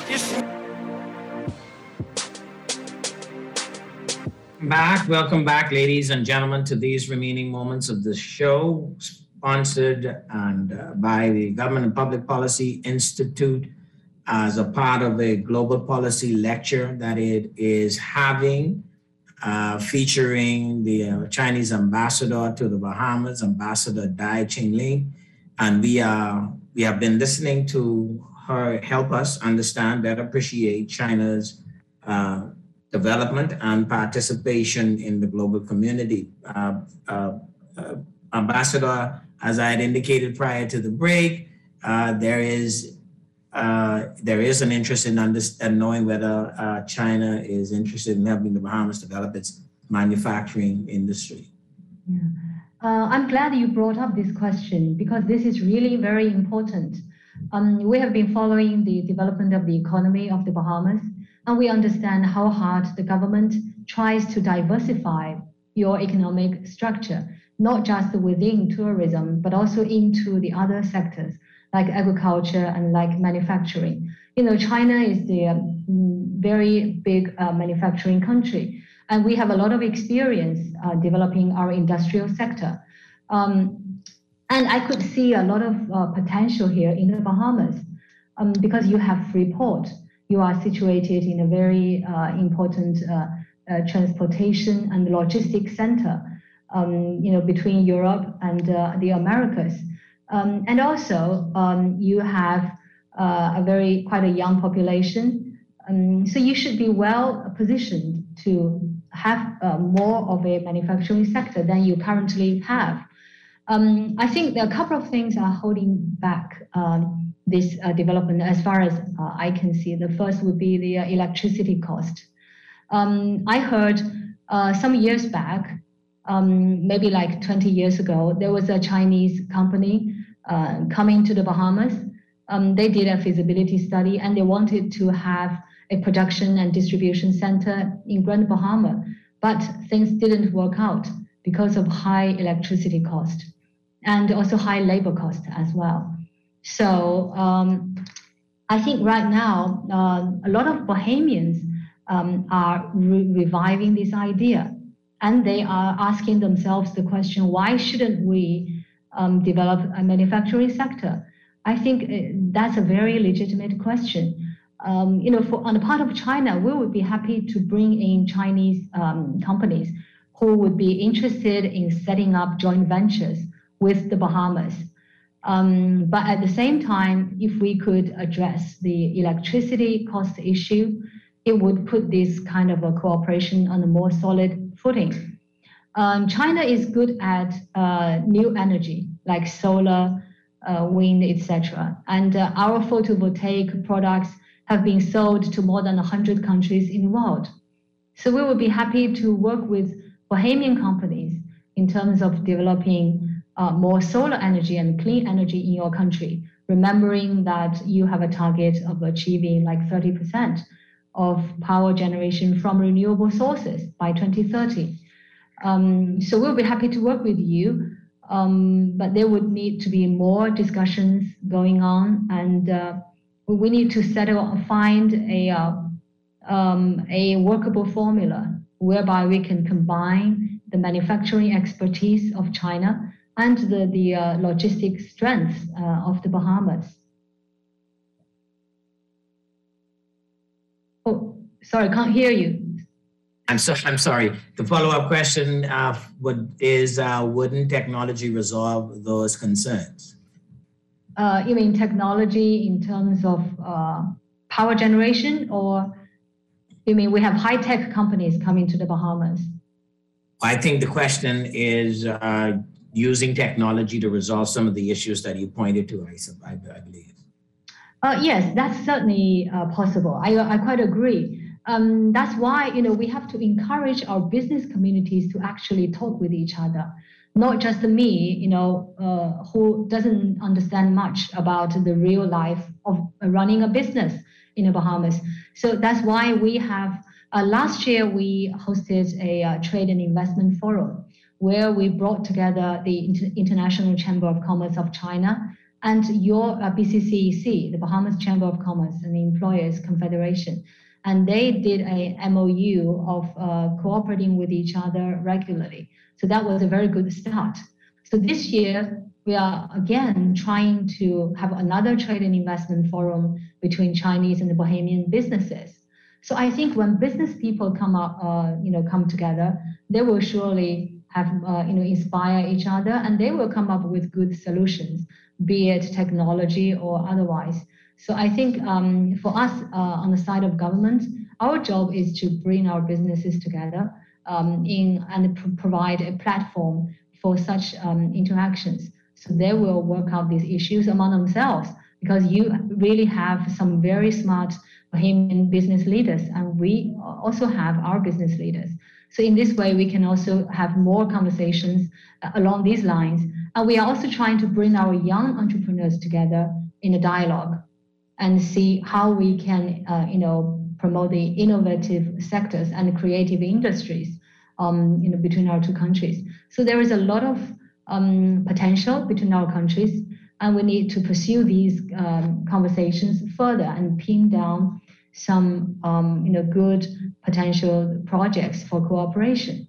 road. Welcome back, ladies and gentlemen, to these remaining moments of the show, sponsored by the Government and Public Policy Institute as a part of a global policy lecture that it is having, featuring the Chinese ambassador to the Bahamas, Ambassador Dai Qingling. And we have been listening to her help us understand, better appreciate China's development and participation in the global community. Ambassador, as I had indicated prior to the break, there is an interest in knowing whether China is interested in helping the Bahamas develop its manufacturing industry. Yeah. I'm glad you brought up this question because this is really very important. We have been following the development of the economy of the Bahamas, and we understand how hard the government tries to diversify your economic structure, not just within tourism, but also into the other sectors like agriculture and like manufacturing. China is the very big manufacturing country, and we have a lot of experience developing our industrial sector. And I could see a lot of potential here in the Bahamas because you have Freeport. You are situated in a very important transportation and logistics center, between Europe and the Americas. And also, you have quite a young population. So you should be well positioned to have more of a manufacturing sector than you currently have. I think a couple of things are holding back this development as far as I can see. The first would be the electricity cost. I heard some years back, maybe like 20 years ago, there was a Chinese company coming to the Bahamas. They did a feasibility study and they wanted to have a production and distribution center in Grand Bahama, but things didn't work out because of high electricity cost and also high labor cost as well. So I think right now, a lot of Bahamians are reviving this idea, and they are asking themselves the question, why shouldn't we develop a manufacturing sector? I think that's a very legitimate question. On the part of China, we would be happy to bring in Chinese companies who would be interested in setting up joint ventures with the Bahamas. But at the same time, if we could address the electricity cost issue it would put this kind of a cooperation on a more solid footing. China is good at new energy, like solar, wind, etc. And our photovoltaic products have been sold to more than 100 countries in the world. So we would be happy to work with Bahamian companies in terms of developing more solar energy and clean energy in your country, remembering that you have a target of achieving like 30% of power generation from renewable sources by 2030. So we'll be happy to work with you, but there would need to be more discussions going on, and we need to find a workable formula whereby we can combine the manufacturing expertise of China and the logistic strengths of the Bahamas. Oh, sorry, can't hear you. I'm sorry. The follow-up question wouldn't technology resolve those concerns? You mean technology in terms of power generation, or you mean we have high-tech companies coming to the Bahamas? I think the question is using technology to resolve some of the issues that you pointed to, I believe. Yes, that's certainly possible. I quite agree. That's why we have to encourage our business communities to actually talk with each other. Not just me, who doesn't understand much about the real life of running a business in the Bahamas. So that's why we have, last year we hosted a trade and investment forum where we brought together the International Chamber of Commerce of China and your BCCEC, the Bahamas Chamber of Commerce and the Employers Confederation. And they did a MOU of cooperating with each other regularly. So that was a very good start. So this year, we are again trying to have another trade and investment forum between Chinese and the Bahamian businesses. So I think when business people come together, they will surely have, inspire each other, and they will come up with good solutions, be it technology or otherwise. So I think for us on the side of government, our job is to bring our businesses together and provide a platform for such interactions. So they will work out these issues among themselves, because you really have some very smart Bahamian business leaders, and we also have our business leaders. So in this way, we can also have more conversations along these lines. And we are also trying to bring our young entrepreneurs together in a dialogue and see how we can, promote the innovative sectors and creative industries, between our two countries. So there is a lot of potential between our countries, and we need to pursue these conversations further and pin down some, good potential projects for cooperation.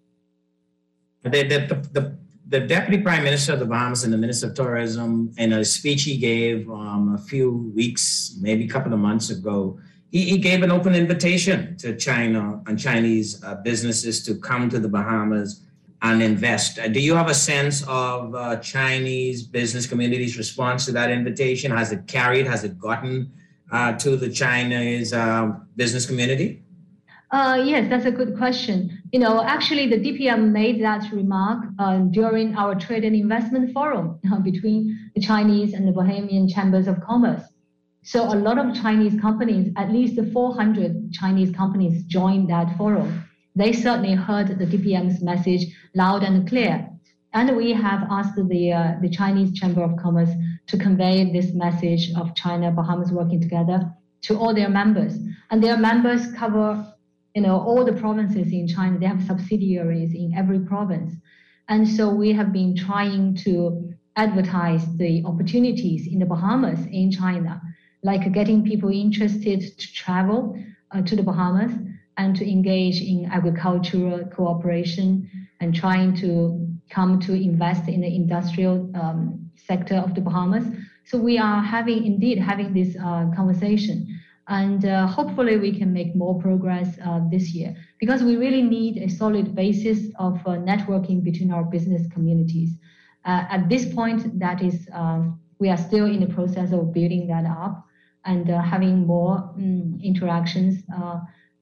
The Deputy Prime Minister of the Bahamas and the Minister of Tourism, in a speech he gave a few weeks, maybe a couple of months ago, he gave an open invitation to China and Chinese businesses to come to the Bahamas and invest. Do you have a sense of Chinese business community's response to that invitation? Has it gotten to the Chinese business community? Yes, that's a good question. Actually, the DPM made that remark during our trade and investment forum between the Chinese and the Bahamian Chambers of Commerce. So a lot of Chinese companies, at least 400 Chinese companies joined that forum. They certainly heard the DPM's message loud and clear. And we have asked the Chinese Chamber of Commerce to convey this message of China, Bahamas working together to all their members. And their members cover all the provinces in China. They have subsidiaries in every province. And so we have been trying to advertise the opportunities in the Bahamas in China, like getting people interested to travel to the Bahamas and to engage in agricultural cooperation and trying to come to invest in the industrial sector of the Bahamas. So we are having this conversation. And hopefully we can make more progress this year, because we really need a solid basis of networking between our business communities. At this point, that is, we are still in the process of building that up and having more interactions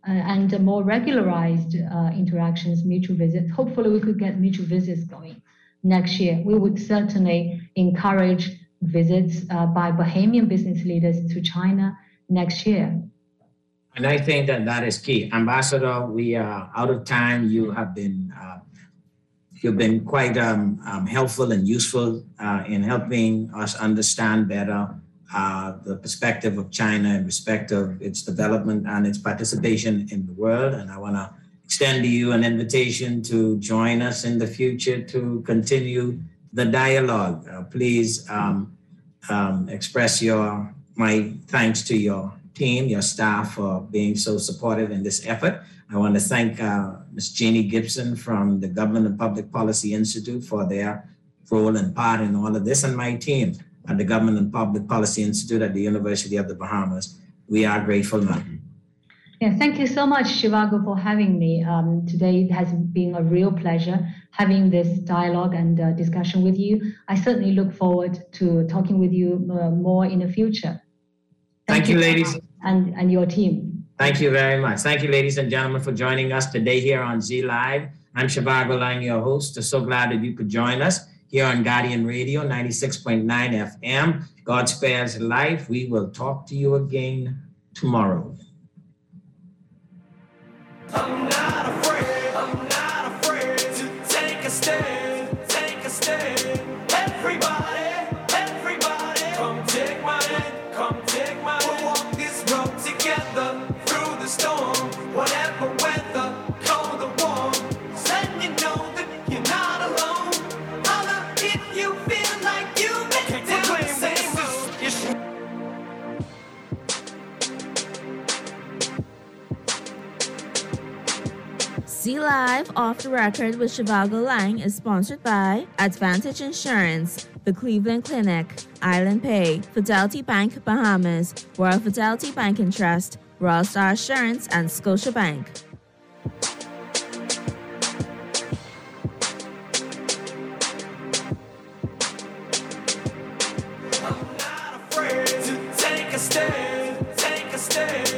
and more regularized interactions, mutual visits. Hopefully we could get mutual visits going next year. We would certainly encourage visits by Bahamian business leaders to China next year. And I think that is key. Ambassador, we are out of time. You have been you've been quite helpful and useful in helping us understand better the perspective of China in respect of its development and its participation in the world. And I want to extend to you an invitation to join us in the future to continue the dialogue. Please express my thanks to your team, your staff, for being so supportive in this effort. I want to thank Ms. Jeannie Gibson from the Government and Public Policy Institute for their role and part in all of this, and my team at the Government and Public Policy Institute at the University of the Bahamas. We are grateful, ma'am. Yeah, thank you so much, Zhivago, for having me. Today it has been a real pleasure having this dialogue and discussion with you. I certainly look forward to talking with you more in the future. Thank you, ladies. And your team. Thank you very much. Thank you, ladies and gentlemen, for joining us today here on Z Live. I'm Zhivago Lang, your host. I'm so glad that you could join us here on Guardian Radio 96.9 FM. God spares life. We will talk to you again tomorrow. I'm not afraid to take a stand, take a stand. Everybody, come take my hand, come take my hand. We'll walk this road together through the storm, whatever weather, cold or warm. Letting you know that you're not alone. Holla if you feel like you've been down the same road. Z Live Off the Record with Zhivago Lang is sponsored by Advantage Insurance, the Cleveland Clinic, Island Pay, Fidelity Bank Bahamas, Royal Fidelity Bank and Trust, Royal Star Assurance, and Scotiabank. I'm not afraid to take a stand, take a stand.